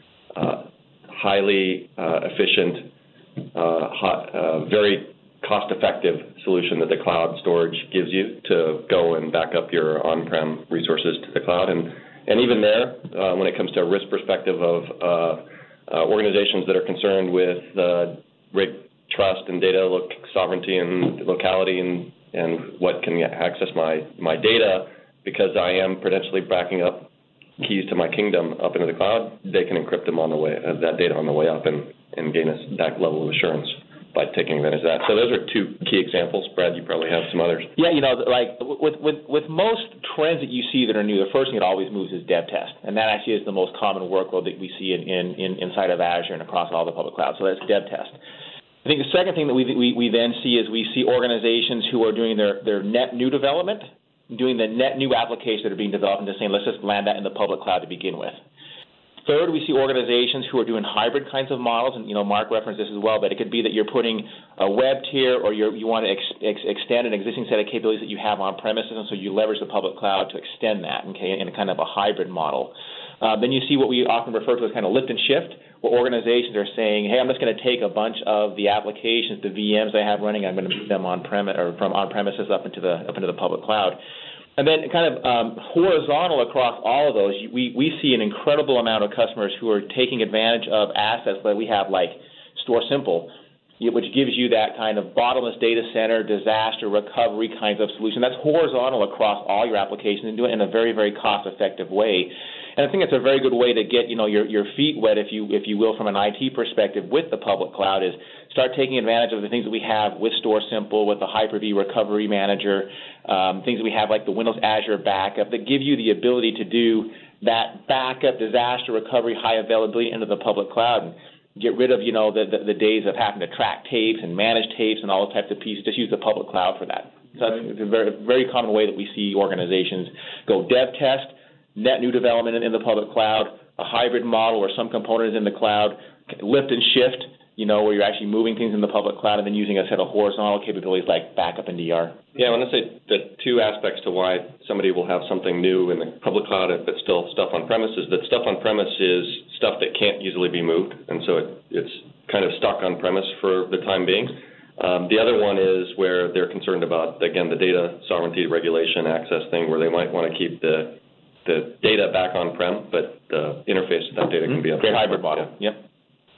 Speaker 3: Uh, highly uh, efficient, uh, hot, uh, very cost-effective solution that the cloud storage gives you to go and back up your on-prem resources to the cloud. And, and even there, uh, when it comes to a risk perspective of uh, uh, organizations that are concerned with uh, rate trust and data lo- sovereignty and locality and, and what can access my, my data because I am potentially backing up keys to my kingdom up into the cloud, they can encrypt them on the way, uh, that data on the way up and, and gain us that level of assurance by taking advantage of that. So those are two key examples. Brad, you probably have some others.
Speaker 5: Yeah, you know, like with, with, with most trends that you see that are new, the first thing that always moves is dev test. And that actually is the most common workload that we see in, in, in inside of Azure and across all the public clouds. So that's dev test. I think the second thing that we, we, we then see is we see organizations who are doing their, their net new development, doing the net new applications that are being developed and just saying, let's just land that in the public cloud to begin with. Third, we see organizations who are doing hybrid kinds of models, and, you know, Mark referenced this as well, but it could be that you're putting a web tier or you're, you want to ex, ex, extend an existing set of capabilities that you have on premises, and so you leverage the public cloud to extend that, okay, in a kind of a hybrid model. Uh, then you see what we often refer to as kind of lift and shift, where organizations are saying, hey, I'm just going to take a bunch of the applications, the V Ms I have running, I'm going to move them on premise or from on premises up into the up into the public cloud. And then kind of um, horizontal across all of those, we, we see an incredible amount of customers who are taking advantage of assets that we have like Store Simple, which gives you that kind of bottomless data center, disaster recovery kinds of solution. That's horizontal across all your applications and do it in a very, very cost-effective way. And I think it's a very good way to get, you know, your, your feet wet, if you if you will, from an I T perspective with the public cloud is start taking advantage of the things that we have with Store Simple, with the Hyper-V Recovery Manager, um, things that we have like the Windows Azure Backup that give you the ability to do that backup, disaster recovery, high availability into the public cloud and get rid of, you know, the, the, the days of having to track tapes and manage tapes and all those types of pieces. Just use the public cloud for that. So that's a very, very common way that we see organizations go dev test, net new development in the public cloud, a hybrid model where some component is in the cloud, lift and shift, you know, where you're actually moving things in the public cloud and then using a set of horizontal capabilities like backup and D R.
Speaker 3: Yeah, I want to say that two aspects to why somebody will have something new in the public cloud but still stuff on premise is that stuff on premise is stuff that can't easily be moved, and so it, it's kind of stuck on premise for the time being. Um, the other one is where they're concerned about, again, the data sovereignty regulation access thing where they might want to keep the the data back on-prem, but the interface to that data can be up.
Speaker 5: Great hybrid model.
Speaker 3: Yeah.
Speaker 5: Yep.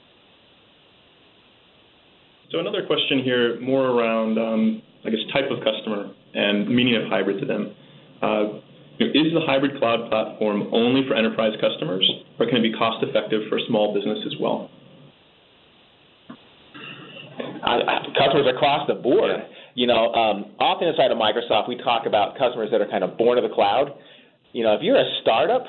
Speaker 4: So another question here, more around, um, I guess, type of customer and meaning of hybrid to them. Uh, is the hybrid cloud platform only for enterprise customers, or can it be cost-effective for small business as well?
Speaker 5: uh, customers across the board. Yeah. You know, um, often inside of Microsoft, we talk about customers that are kind of born to the cloud. You know, if you're a startup,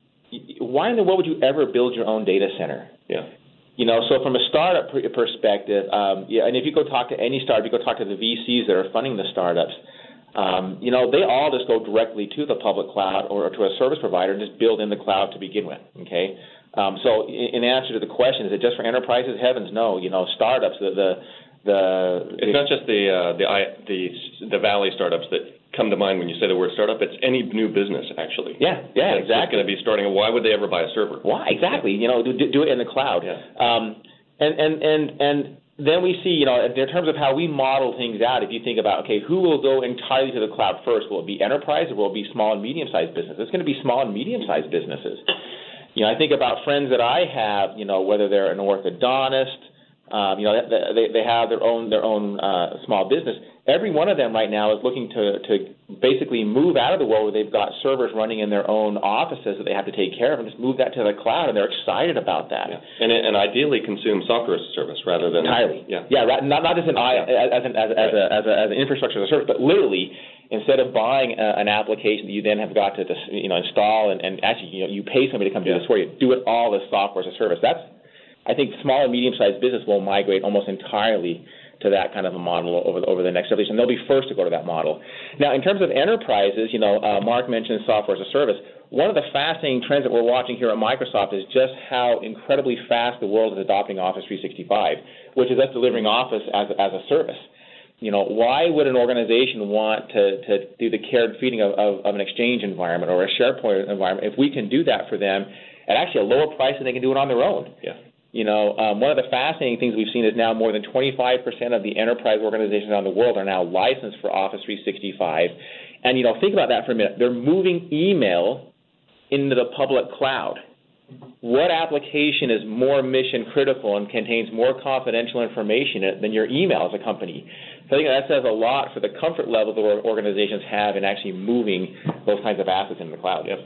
Speaker 5: why in the world would you ever build your own data center?
Speaker 3: Yeah.
Speaker 5: You know, so from a startup perspective, um, yeah, and if you go talk to any startup, you go talk to the V Cs that are funding the startups, um, you know, they all just go directly to the public cloud or to a service provider and just build in the cloud to begin with, okay? Um, so in, in answer to the question, is it just for enterprises? Heavens, no. You know, startups, the the, the
Speaker 3: it's not just the uh, the the the Valley startups that come to mind when you say the word startup. It's any new business, actually.
Speaker 5: Yeah, yeah,
Speaker 3: it's
Speaker 5: exactly.
Speaker 3: It's going to be starting. Why would they ever buy a server?
Speaker 5: Why exactly? You know, do, do it in the cloud.
Speaker 3: Yeah.
Speaker 5: Um, and and and and then we see, you know, in terms of how we model things out. If you think about, okay, who will go entirely to the cloud first? Will it be enterprise or will it be small and medium-sized businesses? It's going to be small and medium-sized businesses. You know, I think about friends that I have. You know, whether they're an orthodontist, um, you know, they they have their own their own uh, small business. Every one of them right now is looking to, to basically move out of the world where they've got servers running in their own offices that they have to take care of and just move that to the cloud, and they're excited about that.
Speaker 3: Yeah. And and ideally consume software as a service rather than
Speaker 5: entirely.
Speaker 3: Yeah,
Speaker 5: yeah, right, not not just an yeah. as an as, as, right. a, as, a, as an infrastructure as a service, but literally instead of buying a, an application that you then have got to you know install and, and actually you know you pay somebody to come do yeah. this for you, do it all as software as a service. That's I think small and medium-sized business will migrate almost entirely to that kind of a model over the, over the next several years, and they'll be first to go to that model. Now, in terms of enterprises, you know, uh, Mark mentioned software as a service. One of the fascinating trends that we're watching here at Microsoft is just how incredibly fast the world is adopting Office three sixty-five, which is us delivering Office as, as a service. You know, why would an organization want to, to do the care and feeding of, of, of an Exchange environment or a SharePoint environment if we can do that for them at actually a lower price than they can do it on their own?
Speaker 3: Yeah.
Speaker 5: You know, um, one of the fascinating things we've seen is now more than twenty-five percent of the enterprise organizations around the world are now licensed for Office three sixty-five. And, you know, think about that for a minute. They're moving email into the public cloud. What application is more mission critical and contains more confidential information than your email as a company? So I think that says a lot for the comfort level that organizations have in actually moving those kinds of assets into the cloud.
Speaker 3: Yep.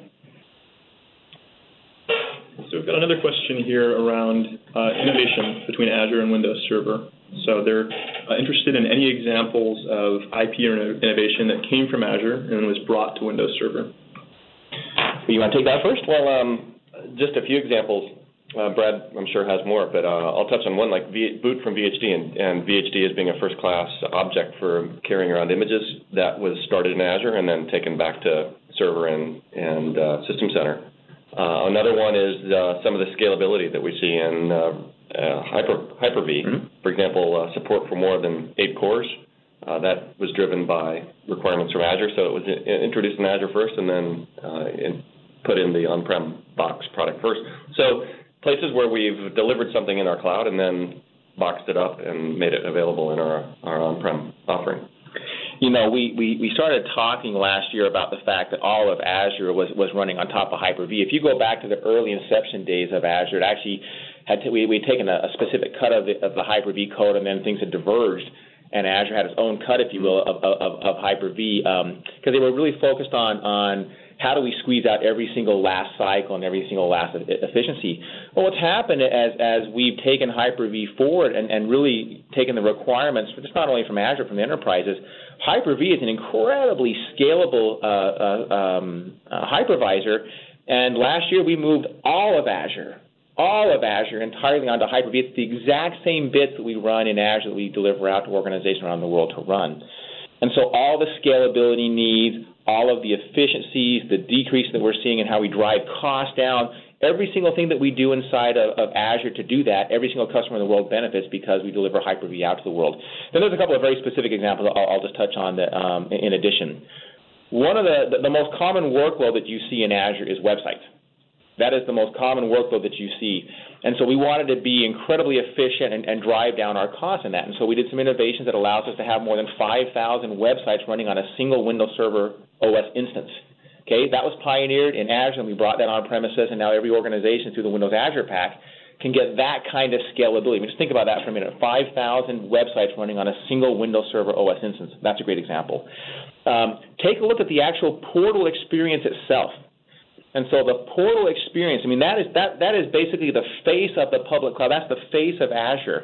Speaker 4: So we've got another question here around uh, innovation between Azure and Windows Server. So they're uh, interested in any examples of I P innovation that came from Azure and was brought to Windows Server.
Speaker 5: You want to take that first?
Speaker 3: Well, um, just a few examples. Uh, Brad, I'm sure, has more, but uh, I'll touch on one, like v- boot from V H D, and, and V H D as being a first-class object for carrying around images. That was started in Azure and then taken back to Server and, and uh, System Center. Uh, another one is uh, some of the scalability that we see in uh, uh, Hyper, Hyper-V. Mm-hmm. For example, uh, support for more than eight cores. Uh, that was driven by requirements from Azure, so it was in, introduced in Azure first and then uh, in, put in the on-prem box product first. So places where we've delivered something in our cloud and then boxed it up and made it available in our, our on-prem offering.
Speaker 5: You know, we, we, we started talking last year about the fact that all of Azure was, was running on top of Hyper-V. If you go back to the early inception days of Azure, it actually had to, we, we'd taken a, a specific cut of the, of the Hyper-V code, and then things had diverged, and Azure had its own cut, if you will, of, of, of Hyper-V, because um, they were really focused on, on how do we squeeze out every single last cycle and every single last efficiency. Well, what's happened as, as we've taken Hyper-V forward and, and really taken the requirements, just not only from Azure, from the enterprises, Hyper-V is an incredibly scalable uh, uh, um, uh, hypervisor, and last year we moved all of Azure, all of Azure entirely onto Hyper-V. It's the exact same bits that we run in Azure that we deliver out to organizations around the world to run. And so all the scalability needs, all of the efficiencies, the decrease that we're seeing in how we drive costs down, every single thing that we do inside of, of Azure to do that, every single customer in the world benefits because we deliver Hyper-V out to the world. Then there's a couple of very specific examples I'll, I'll just touch on that, um, in addition. One of the, the, the most common workload that you see in Azure is websites. That is the most common workload that you see. And so we wanted to be incredibly efficient and, and drive down our costs in that. And so we did some innovations that allows us to have more than five thousand websites running on a single Windows Server O S instance. Okay, that was pioneered in Azure, and we brought that on premises, and now every organization through the Windows Azure Pack can get that kind of scalability. I mean, just think about that for a minute. five thousand websites running on a single Windows Server O S instance. That's a great example. Um, take a look at the actual portal experience itself. And so the portal experience, I mean, that is that that is basically the face of the public cloud. That's the face of Azure.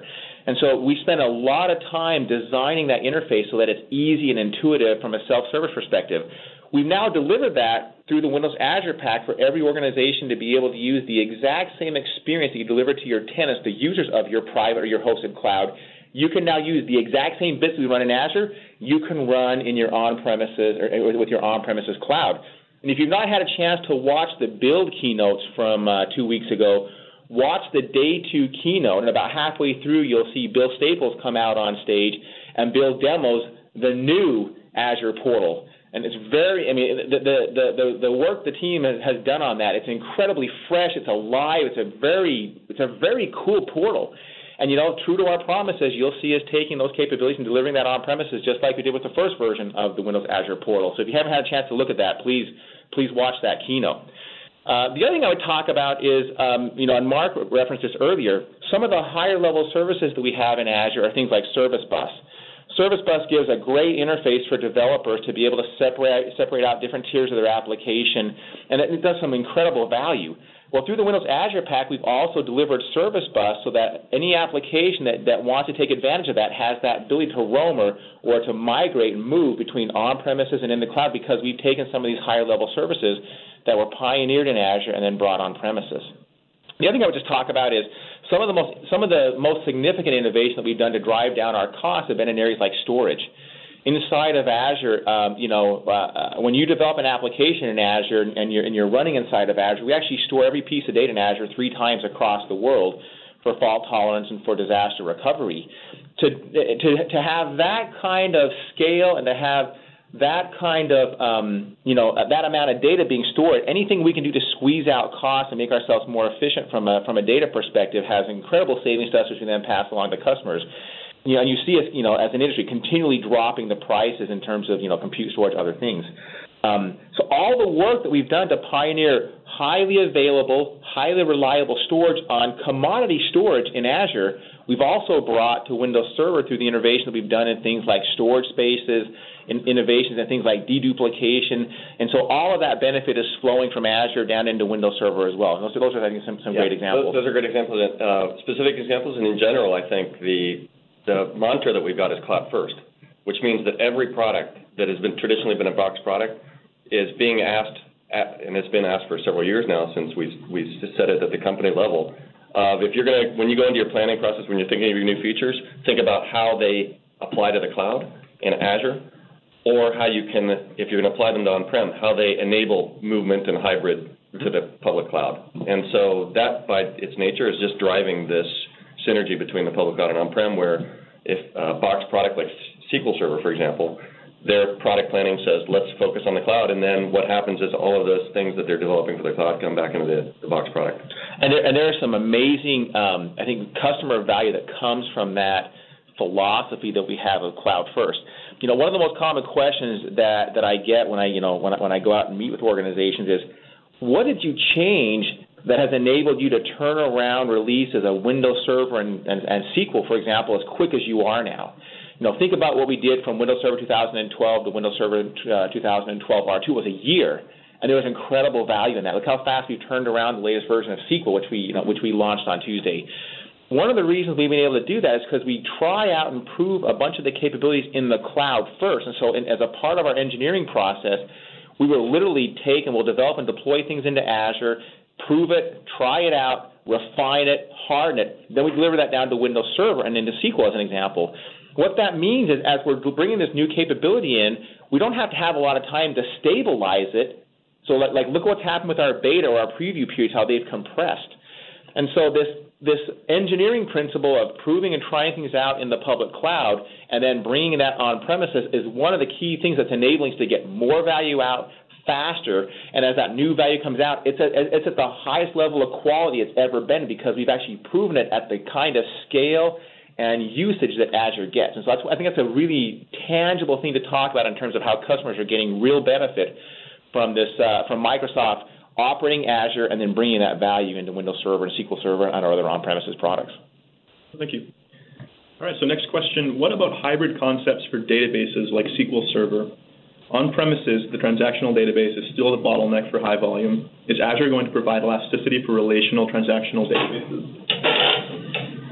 Speaker 5: And so we spend a lot of time designing that interface so that it's easy and intuitive from a self-service perspective. We've now delivered that through the Windows Azure Pack for every organization to be able to use the exact same experience that you deliver to your tenants, the users of your private or your hosted cloud. You can now use the exact same bits we run in Azure, you can run in your on-premises or with your on-premises cloud. And if you've not had a chance to watch the Build keynotes from uh, two weeks ago, watch the day two keynote, and about halfway through you'll see Bill Staples come out on stage and Bill demos the new Azure portal. And it's very, I mean, the, the, the, the work the team has, has done on that, it's incredibly fresh, it's alive, it's a very, it's a very cool portal. And, you know, true to our promises, you'll see us taking those capabilities and delivering that on-premises just like we did with the first version of the Windows Azure portal. So if you haven't had a chance to look at that, please, please watch that keynote. Uh, the other thing I would talk about is, um, you know, and Mark referenced this earlier, some of the higher-level services that we have in Azure are things like Service Bus. Service Bus gives a great interface for developers to be able to separate, separate out different tiers of their application, and it, it does some incredible value. Well, through the Windows Azure Pack, we've also delivered Service Bus so that any application that, that wants to take advantage of that has that ability to roam or, or to migrate and move between on-premises and in the cloud because we've taken some of these higher-level services that were pioneered in Azure and then brought on-premises. The other thing I would just talk about is some of the most some of the most significant innovation that we've done to drive down our costs have been in areas like storage. Inside of Azure, um, you know, uh, when you develop an application in Azure and you're and you're running inside of Azure, we actually store every piece of data in Azure three times across the world for fault tolerance and for disaster recovery. To to to have that kind of scale and to have that kind of, um, you know, that amount of data being stored, anything we can do to squeeze out costs and make ourselves more efficient from a, from a data perspective has incredible savings to us, which we then pass along to customers. You know, and you see us, you know, as an industry continually dropping the prices in terms of, you know, compute storage, other things. Um, so all the work that we've done to pioneer highly available, highly reliable storage on commodity storage in Azure, we've also brought to Windows Server through the innovation that we've done in things like storage spaces, in innovations and things like deduplication. And so all of that benefit is flowing from Azure down into Windows Server as well. And those, those are, I think, some, some
Speaker 3: yeah,
Speaker 5: great examples.
Speaker 3: Those, those are great examples, uh, specific examples. And in general, I think the the mantra that we've got is cloud first, which means that every product that has been traditionally been a box product is being asked, at, and it's been asked for several years now since we've, we've said it at the company level, uh, if you're going to, when you go into your planning process, when you're thinking of your new features, think about how they apply to the cloud in Azure, or how you can, if you're going to apply them to on-prem, how they enable movement and hybrid to the public cloud. And so that, by its nature, is just driving this synergy between the public cloud and on-prem, where if a box product like S Q L Server, for example, their product planning says, let's focus on the cloud, and then what happens is all of those things that they're developing for the cloud come back into the, the box product.
Speaker 5: And there, and there are some amazing, um, I think, customer value that comes from that philosophy that we have of cloud first. You know, one of the most common questions that, that I get when I, you know, when I, when I go out and meet with organizations is, what did you change that has enabled you to turn around releases of Windows Server and, and, and S Q L, for example, as quick as you are now? You know, think about what we did from Windows Server two thousand twelve to Windows Server uh, two thousand twelve R two was a year, and there was incredible value in that. Look how fast we turned around the latest version of S Q L, which we, you know, which we launched on Tuesday. One of the reasons we've been able to do that is because we try out and prove a bunch of the capabilities in the cloud first. And so in, as a part of our engineering process, we will literally take and we'll develop and deploy things into Azure, prove it, try it out, refine it, harden it. Then we deliver that down to Windows Server and into S Q L as an example. What that means is as we're bringing this new capability in, we don't have to have a lot of time to stabilize it. So like, like look what's happened with our beta or our preview periods, how they've compressed. And so this this engineering principle of proving and trying things out in the public cloud and then bringing that on premises is one of the key things that's enabling us to get more value out faster. And as that new value comes out, it's at, it's at the highest level of quality it's ever been because we've actually proven it at the kind of scale and usage that Azure gets. And so that's, I think that's a really tangible thing to talk about in terms of how customers are getting real benefit from this, uh, from Microsoft operating Azure and then bringing that value into Windows Server and S Q L Server and our other on-premises products.
Speaker 4: Thank you. All right, so next question. What about hybrid concepts for databases like S Q L Server? On-premises, the transactional database is still the bottleneck for high volume. Is Azure going to provide elasticity for relational transactional databases?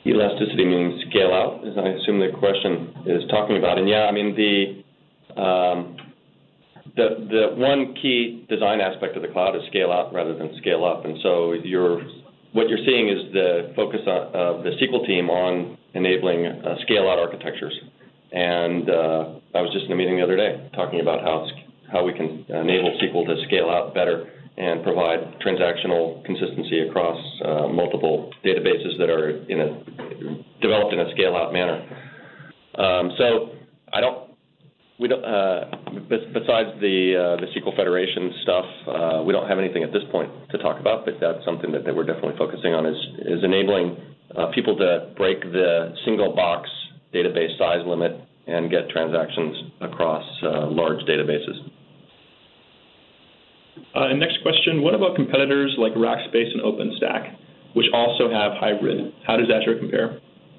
Speaker 3: Elasticity meaning scale out, as I assume the question is talking about. And yeah, I mean, the, um, the, the one key design aspect of the cloud is scale out rather than scale up. And so you're, what you're seeing is the focus on, of the S Q L team on enabling uh, scale out architectures. And uh, I was just in a meeting the other day talking about how, how we can enable S Q L to scale out better and provide transactional consistency across uh, multiple databases that are in a, developed in a scale-out manner. Um, so I don't, we don't. Uh, besides the uh, the S Q L Federation stuff, uh, we don't have anything at this point to talk about. But that's something that, that we're definitely focusing on is is enabling uh, people to break the single box database size limit and get transactions across uh, large databases.
Speaker 4: Uh, and next question, what about competitors like Rackspace and OpenStack, which also have hybrid? How does Azure compare?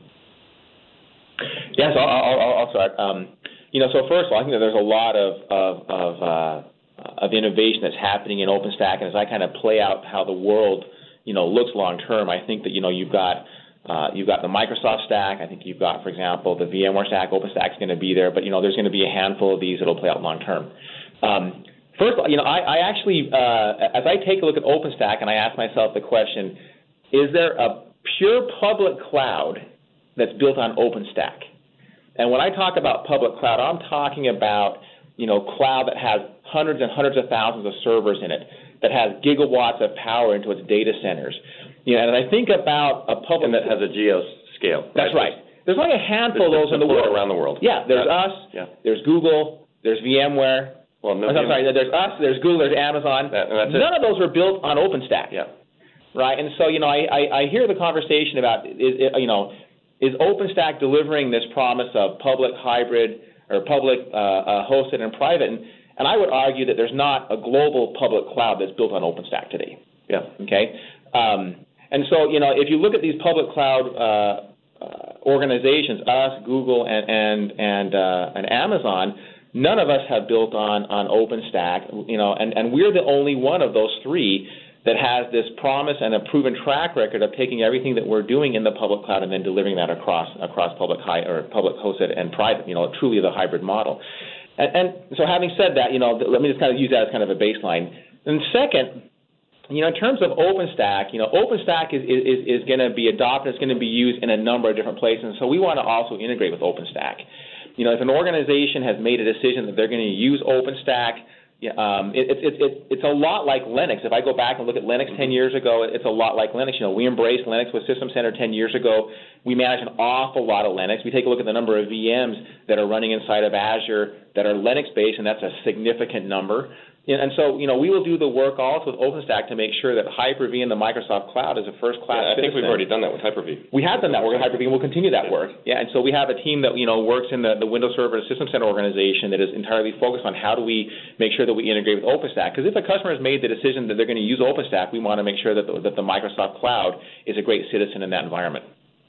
Speaker 5: Yes, I'll, I'll, I'll start. Um, you know, so first of all, I think that there's a lot of of of, uh, of innovation that's happening in OpenStack, and as I kind of play out how the world, you know, looks long term, I think that you know you've got uh, you've got the Microsoft stack. I think you've got, for example, the VMware stack. OpenStack's going to be there, but you know, there's going to be a handful of these that'll play out long term. Um, First of all, you know, I, I actually, uh, as I take a look at OpenStack and I ask myself the question, is there a pure public cloud that's built on OpenStack? And when I talk about public cloud, I'm talking about, you know, cloud that has hundreds and hundreds of thousands of servers in it, that has gigawatts of power into its data centers. You know, and I think about a public...
Speaker 3: And that has a geo scale.
Speaker 5: That's right. There's only a handful of those in the world.
Speaker 3: Around the world.
Speaker 5: Yeah, there's
Speaker 3: yeah.
Speaker 5: us,
Speaker 3: yeah.
Speaker 5: there's Google, there's VMware.
Speaker 3: Well, no,
Speaker 5: I'm sorry, there's us, there's Google, there's Amazon.
Speaker 3: That,
Speaker 5: None of those were built on OpenStack.
Speaker 3: Yeah.
Speaker 5: Right? And so, you know, I, I, I hear the conversation about, is, you know, is OpenStack delivering this promise of public hybrid or public uh, uh, hosted and private? And, and I would argue that there's not a global public cloud that's built on OpenStack today.
Speaker 3: Yeah.
Speaker 5: Okay? Um, and so, you know, if you look at these public cloud uh, uh, organizations, us, Google, and, and, and, uh, and Amazon, none of us have built on, on OpenStack, you know, and, and we're the only one of those three that has this promise and a proven track record of taking everything that we're doing in the public cloud and then delivering that across across public high or public hosted and private, you know, truly the hybrid model. And, and so having said that, you know, let me just kind of use that as kind of a baseline. And second, you know, in terms of OpenStack, you know, OpenStack is is, is going to be adopted, it's going to be used in a number of different places, so we want to also integrate with OpenStack. You know, if an organization has made a decision that they're going to use OpenStack, um, it, it, it, it, it's a lot like Linux. If I go back and look at Linux ten years ago, it's a lot like Linux. You know, we embraced Linux with System Center ten years ago. We manage an awful lot of Linux. We take a look at the number of V Ms that are running inside of Azure that are Linux-based, and that's a significant number. And so, you know, we will do the work also with OpenStack to make sure that Hyper-V in the Microsoft Cloud is a first-class
Speaker 3: yeah, I
Speaker 5: citizen.
Speaker 3: think we've already done that with Hyper-V.
Speaker 5: We have done that work with Hyper-V, and we'll continue that work. Yeah, and so we have a team that, you know, works in the, the Windows Server and System Center organization that is entirely focused on how do we make sure that we integrate with OpenStack. Because if a customer has made the decision that they're going to use OpenStack, we want to make sure that the, that the Microsoft Cloud is a great citizen in that environment.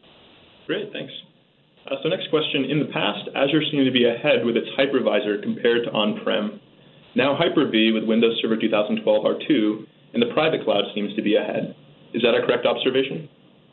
Speaker 4: Great, thanks. Uh, so next question. In the past, Azure seemed to be ahead with its hypervisor compared to on-prem. Now Hyper-V with Windows Server two thousand twelve R two and the private cloud seems to be ahead. Is that a correct observation?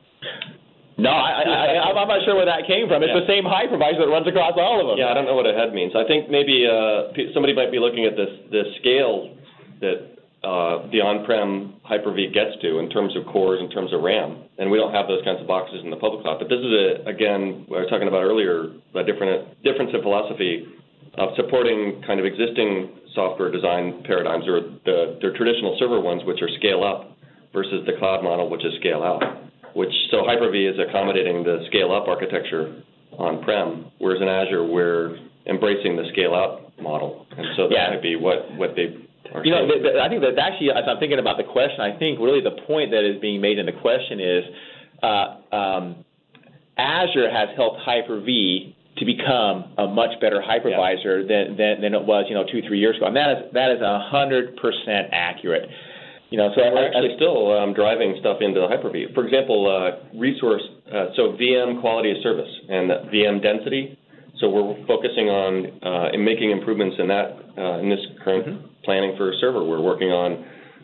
Speaker 5: No, I, I, I, I'm not sure where that came from. It's yeah. the same hypervisor that runs across all of them.
Speaker 3: Yeah, I don't know what ahead means. I think maybe uh, somebody might be looking at this the scale that uh, the on-prem Hyper-V gets to in terms of cores, in terms of RAM, and we don't have those kinds of boxes in the public cloud. But this is, a, again, what I was talking about earlier, a different difference in philosophy of supporting kind of existing software design paradigms, or the, the traditional server ones, which are scale up, versus the cloud model, which is scale out. Which so Hyper-V is accommodating the scale up architecture on-prem, whereas in Azure we're embracing the scale out model, and so that yeah. might be what what they. Are
Speaker 5: you know, the, the, I think that actually, as I'm thinking about the question, I think really the point that is being made in the question is uh, um, Azure has helped Hyper-V to become a much better hypervisor yeah. than, than than it was, you know, two, three years ago. And that is that is a hundred percent accurate. You know, so
Speaker 3: we're actually still um, driving stuff into Hyper-V. For example, uh, resource, uh, so V M quality of service and V M density. So we're focusing on uh, and making improvements in that uh, in this current mm-hmm. planning for a server. We're working on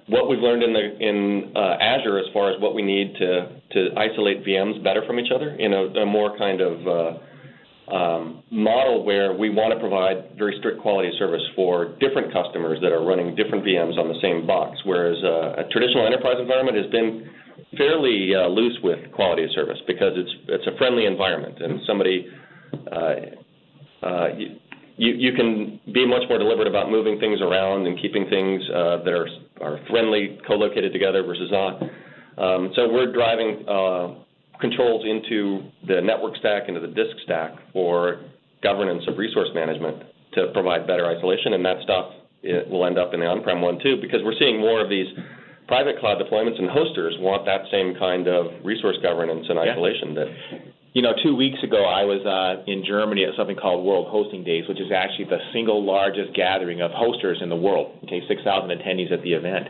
Speaker 3: what we've learned in the in uh, Azure as far as what we need to to isolate V Ms better from each other in a, a more kind of uh, um, model where we want to provide very strict quality of service for different customers that are running different V Ms on the same box, whereas uh, a traditional enterprise environment has been fairly uh, loose with quality of service because it's it's a friendly environment, and somebody uh, uh, you, you you can be much more deliberate about moving things around and keeping things uh, that are are friendly co-located together versus not. Um, so we're driving uh, controls into the network stack, into the disk stack for governance of resource management to provide better isolation, and that stuff it will end up in the on-prem one too, because we're seeing more of these private cloud deployments, and hosters want that same kind of resource governance and isolation. Yeah. That,
Speaker 5: you know, two weeks ago I was uh, in Germany at something called World Hosting Days, which is actually the single largest gathering of hosters in the world. Okay, six thousand attendees at the event.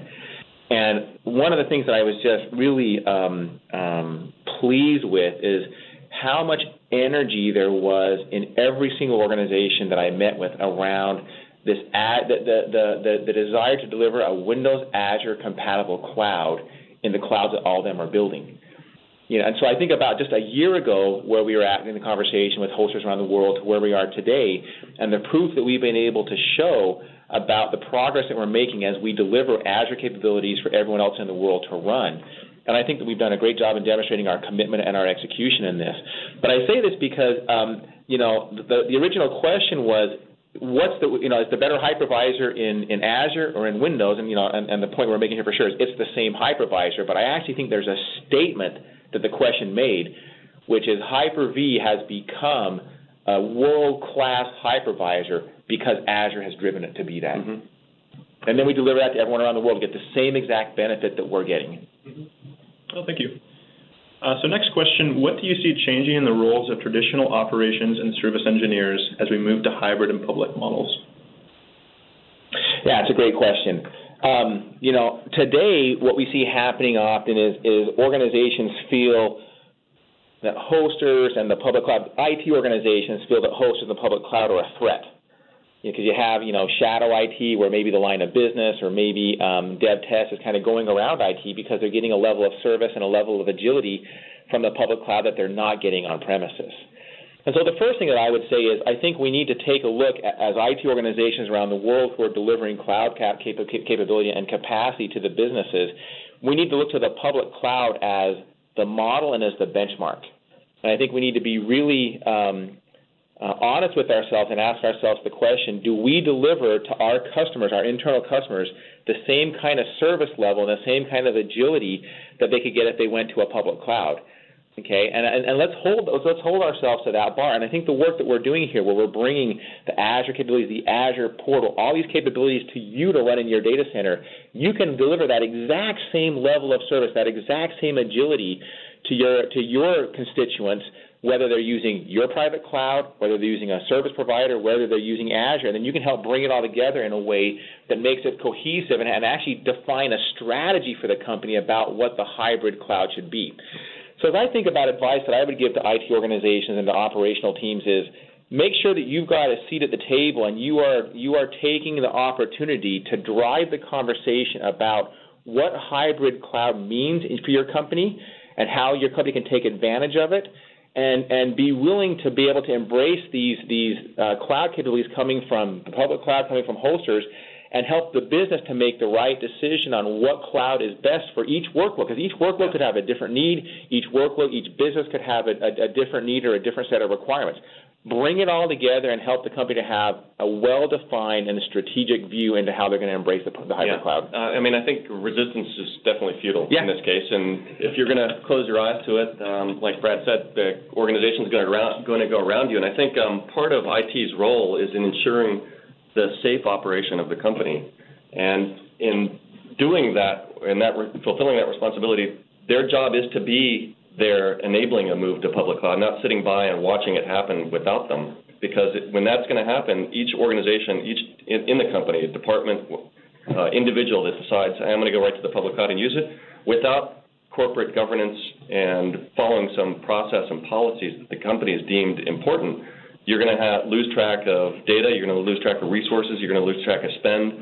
Speaker 5: And one of the things that I was just really um, um, pleased with is how much energy there was in every single organization that I met with around this ad, the, the, the, the desire to deliver a Windows Azure compatible cloud in the clouds that all of them are building. You know, and so I think about just a year ago where we were at in the conversation with hosters around the world to where we are today, and the proof that we've been able to show about the progress that we're making as we deliver Azure capabilities for everyone else in the world to run. And I think that we've done a great job in demonstrating our commitment and our execution in this. But I say this because, um, you know, the, the original question was, what's the, you know, is the better hypervisor in, in Azure or in Windows? And, you know, and, and the point we're making here for sure is it's the same hypervisor, but I actually think there's a statement that the question made, which is Hyper-V has become a world-class hypervisor because Azure has driven it to be that. Mm-hmm. And then we deliver that to everyone around the world to get the same exact benefit that we're getting.
Speaker 4: Mm-hmm. Well, thank you. Uh, so next question, what do you see changing in the roles of traditional operations and service engineers as we move to hybrid and public models?
Speaker 5: Yeah, it's a great question. Um, you know, today what we see happening often is, is organizations feel that hosters and the public cloud, I T organizations feel that hosters and the public cloud are a threat. Because you, know, you have, you know, shadow I T where maybe the line of business or maybe um, dev test is kind of going around I T because they're getting a level of service and a level of agility from the public cloud that they're not getting on premises. And so the first thing that I would say is I think we need to take a look at, as I T organizations around the world who are delivering cloud cap capability and capacity to the businesses, we need to look to the public cloud as the model and as the benchmark. And I think we need to be really um, Uh, honest with ourselves and ask ourselves the question, do we deliver to our customers, our internal customers, the same kind of service level and the same kind of agility that they could get if they went to a public cloud? Okay, and, and, and let's hold let's hold ourselves to that bar. And I think the work that we're doing here, where we're bringing the Azure capabilities, the Azure portal, all these capabilities to you to run in your data center, you can deliver that exact same level of service, that exact same agility to your to your constituents, whether they're using your private cloud, whether they're using a service provider, whether they're using Azure, and then you can help bring it all together in a way that makes it cohesive and, and actually define a strategy for the company about what the hybrid cloud should be. So as I think about advice that I would give to I T organizations and to operational teams is make sure that you've got a seat at the table and you are you are taking the opportunity to drive the conversation about what hybrid cloud means for your company and how your company can take advantage of it. And, and be willing to be able to embrace these, these uh, cloud capabilities coming from the public cloud, coming from hosters, and help the business to make the right decision on what cloud is best for each workload. Because each workload could have a different need. Each workload, each business could have a, a, a different need or a different set of requirements. Bring it all together and help the company to have a well-defined and strategic view into how they're going to embrace the, the hybrid
Speaker 3: yeah.
Speaker 5: cloud.
Speaker 3: Uh, I mean, I think resistance is definitely futile
Speaker 5: yeah.
Speaker 3: in this case. And if you're going to close your eyes to it, um, like Brad said, the organization's going to, around, going to go around you. And I think um, part of I T's role is in ensuring the safe operation of the company. And in doing that and that re- fulfilling that responsibility, their job is to be there enabling a move to public cloud, not sitting by and watching it happen without them. Because it, when that's going to happen, each organization, each in, in the company, a department, uh, individual that decides, I'm going to go right to the public cloud and use it, without corporate governance and following some process and policies that the company has deemed important, you're going to have, lose track of data, you're going to lose track of resources, you're going to lose track of spend,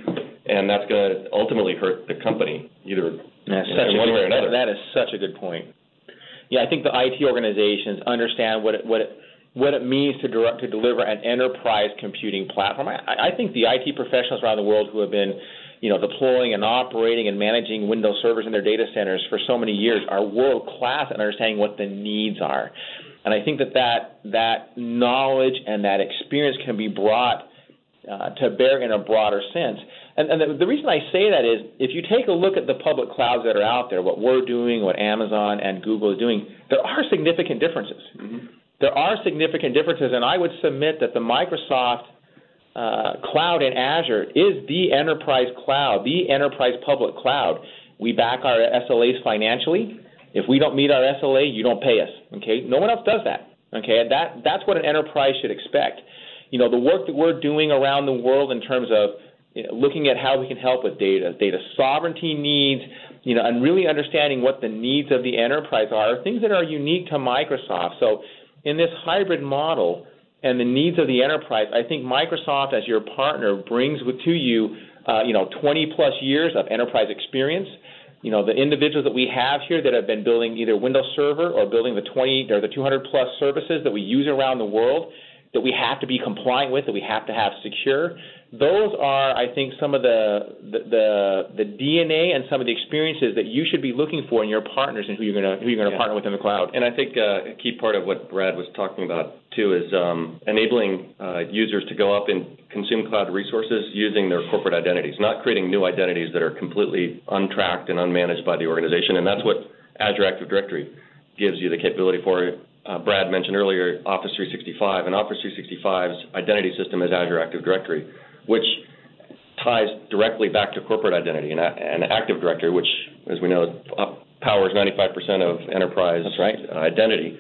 Speaker 3: and that's going to ultimately hurt the company, either
Speaker 5: that's
Speaker 3: in one way or another.
Speaker 5: That is such a good point. Yeah, I think the I T organizations understand what it, what it, what it means to, direct, to deliver an enterprise computing platform. I, I think the I T professionals around the world who have been, you know, deploying and operating and managing Windows servers in their data centers for so many years are world class at understanding what the needs are. And I think that that, that knowledge and that experience can be brought uh, to bear in a broader sense. And, and the, the reason I say that is, if you take a look at the public clouds that are out there, what we're doing, what Amazon and Google are doing, there are significant differences. Mm-hmm. There are significant differences, and I would submit that the Microsoft uh, cloud in Azure is the enterprise cloud, the enterprise public cloud. We back our S L As financially. If we don't meet our S L A, you don't pay us. Okay, no one else does that. Okay, and that that's what an enterprise should expect. You know, the work that we're doing around the world in terms of you know, looking at how we can help with data, data sovereignty needs, you know, and really understanding what the needs of the enterprise are, are things that are unique to Microsoft. So in this hybrid model and the needs of the enterprise, I think Microsoft as your partner brings with, to you, uh, you know, twenty plus years of enterprise experience. You know, the individuals that we have here that have been building either Windows Server or building the twenty or the two hundred plus services that we use around the world that we have to be compliant with, that we have to have secure. Those are, I think, some of the the, the, the D N A and some of the experiences that you should be looking for in your partners and who you're going to who you're going to yeah. partner with in the cloud.
Speaker 3: And I think uh, a key part of what Brad was talking about too is um, enabling uh, users to go up and consume cloud resources using their corporate identities, not creating new identities that are completely untracked and unmanaged by the organization. And that's what Azure Active Directory gives you the capability for. Uh, Brad mentioned earlier Office three sixty-five, and Office three sixty-five's identity system is Azure Active Directory, which ties directly back to corporate identity, and, and Active Directory, which, as we know, powers ninety-five percent of enterprise
Speaker 5: That's right.
Speaker 3: uh, identity.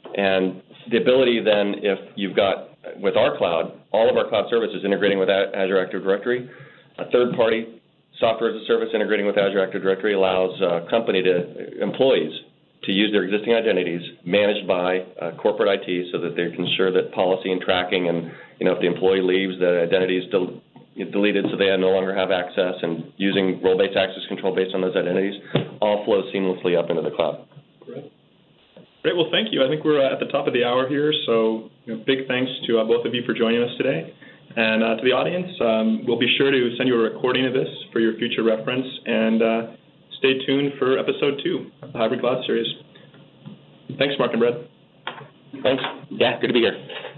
Speaker 3: And the ability then, if you've got, with our cloud, all of our cloud services integrating with Azure Active Directory, a third-party software as a service integrating with Azure Active Directory allows uh, company to, employees to use their existing identities managed by uh, corporate I T so that they can ensure that policy and tracking and, you know, if the employee leaves, the identity is del- deleted so they no longer have access, and using role-based access control based on those identities all flows seamlessly up into the cloud.
Speaker 4: Great. Great. Well, thank you. I think we're uh, at the top of the hour here, so you know, big thanks to uh, both of you for joining us today. And uh, to the audience, um, we'll be sure to send you a recording of this for your future reference, and uh, stay tuned for episode two of the Hybrid Cloud series. Thanks, Mark and Brad.
Speaker 5: Thanks. Yeah, good to be here.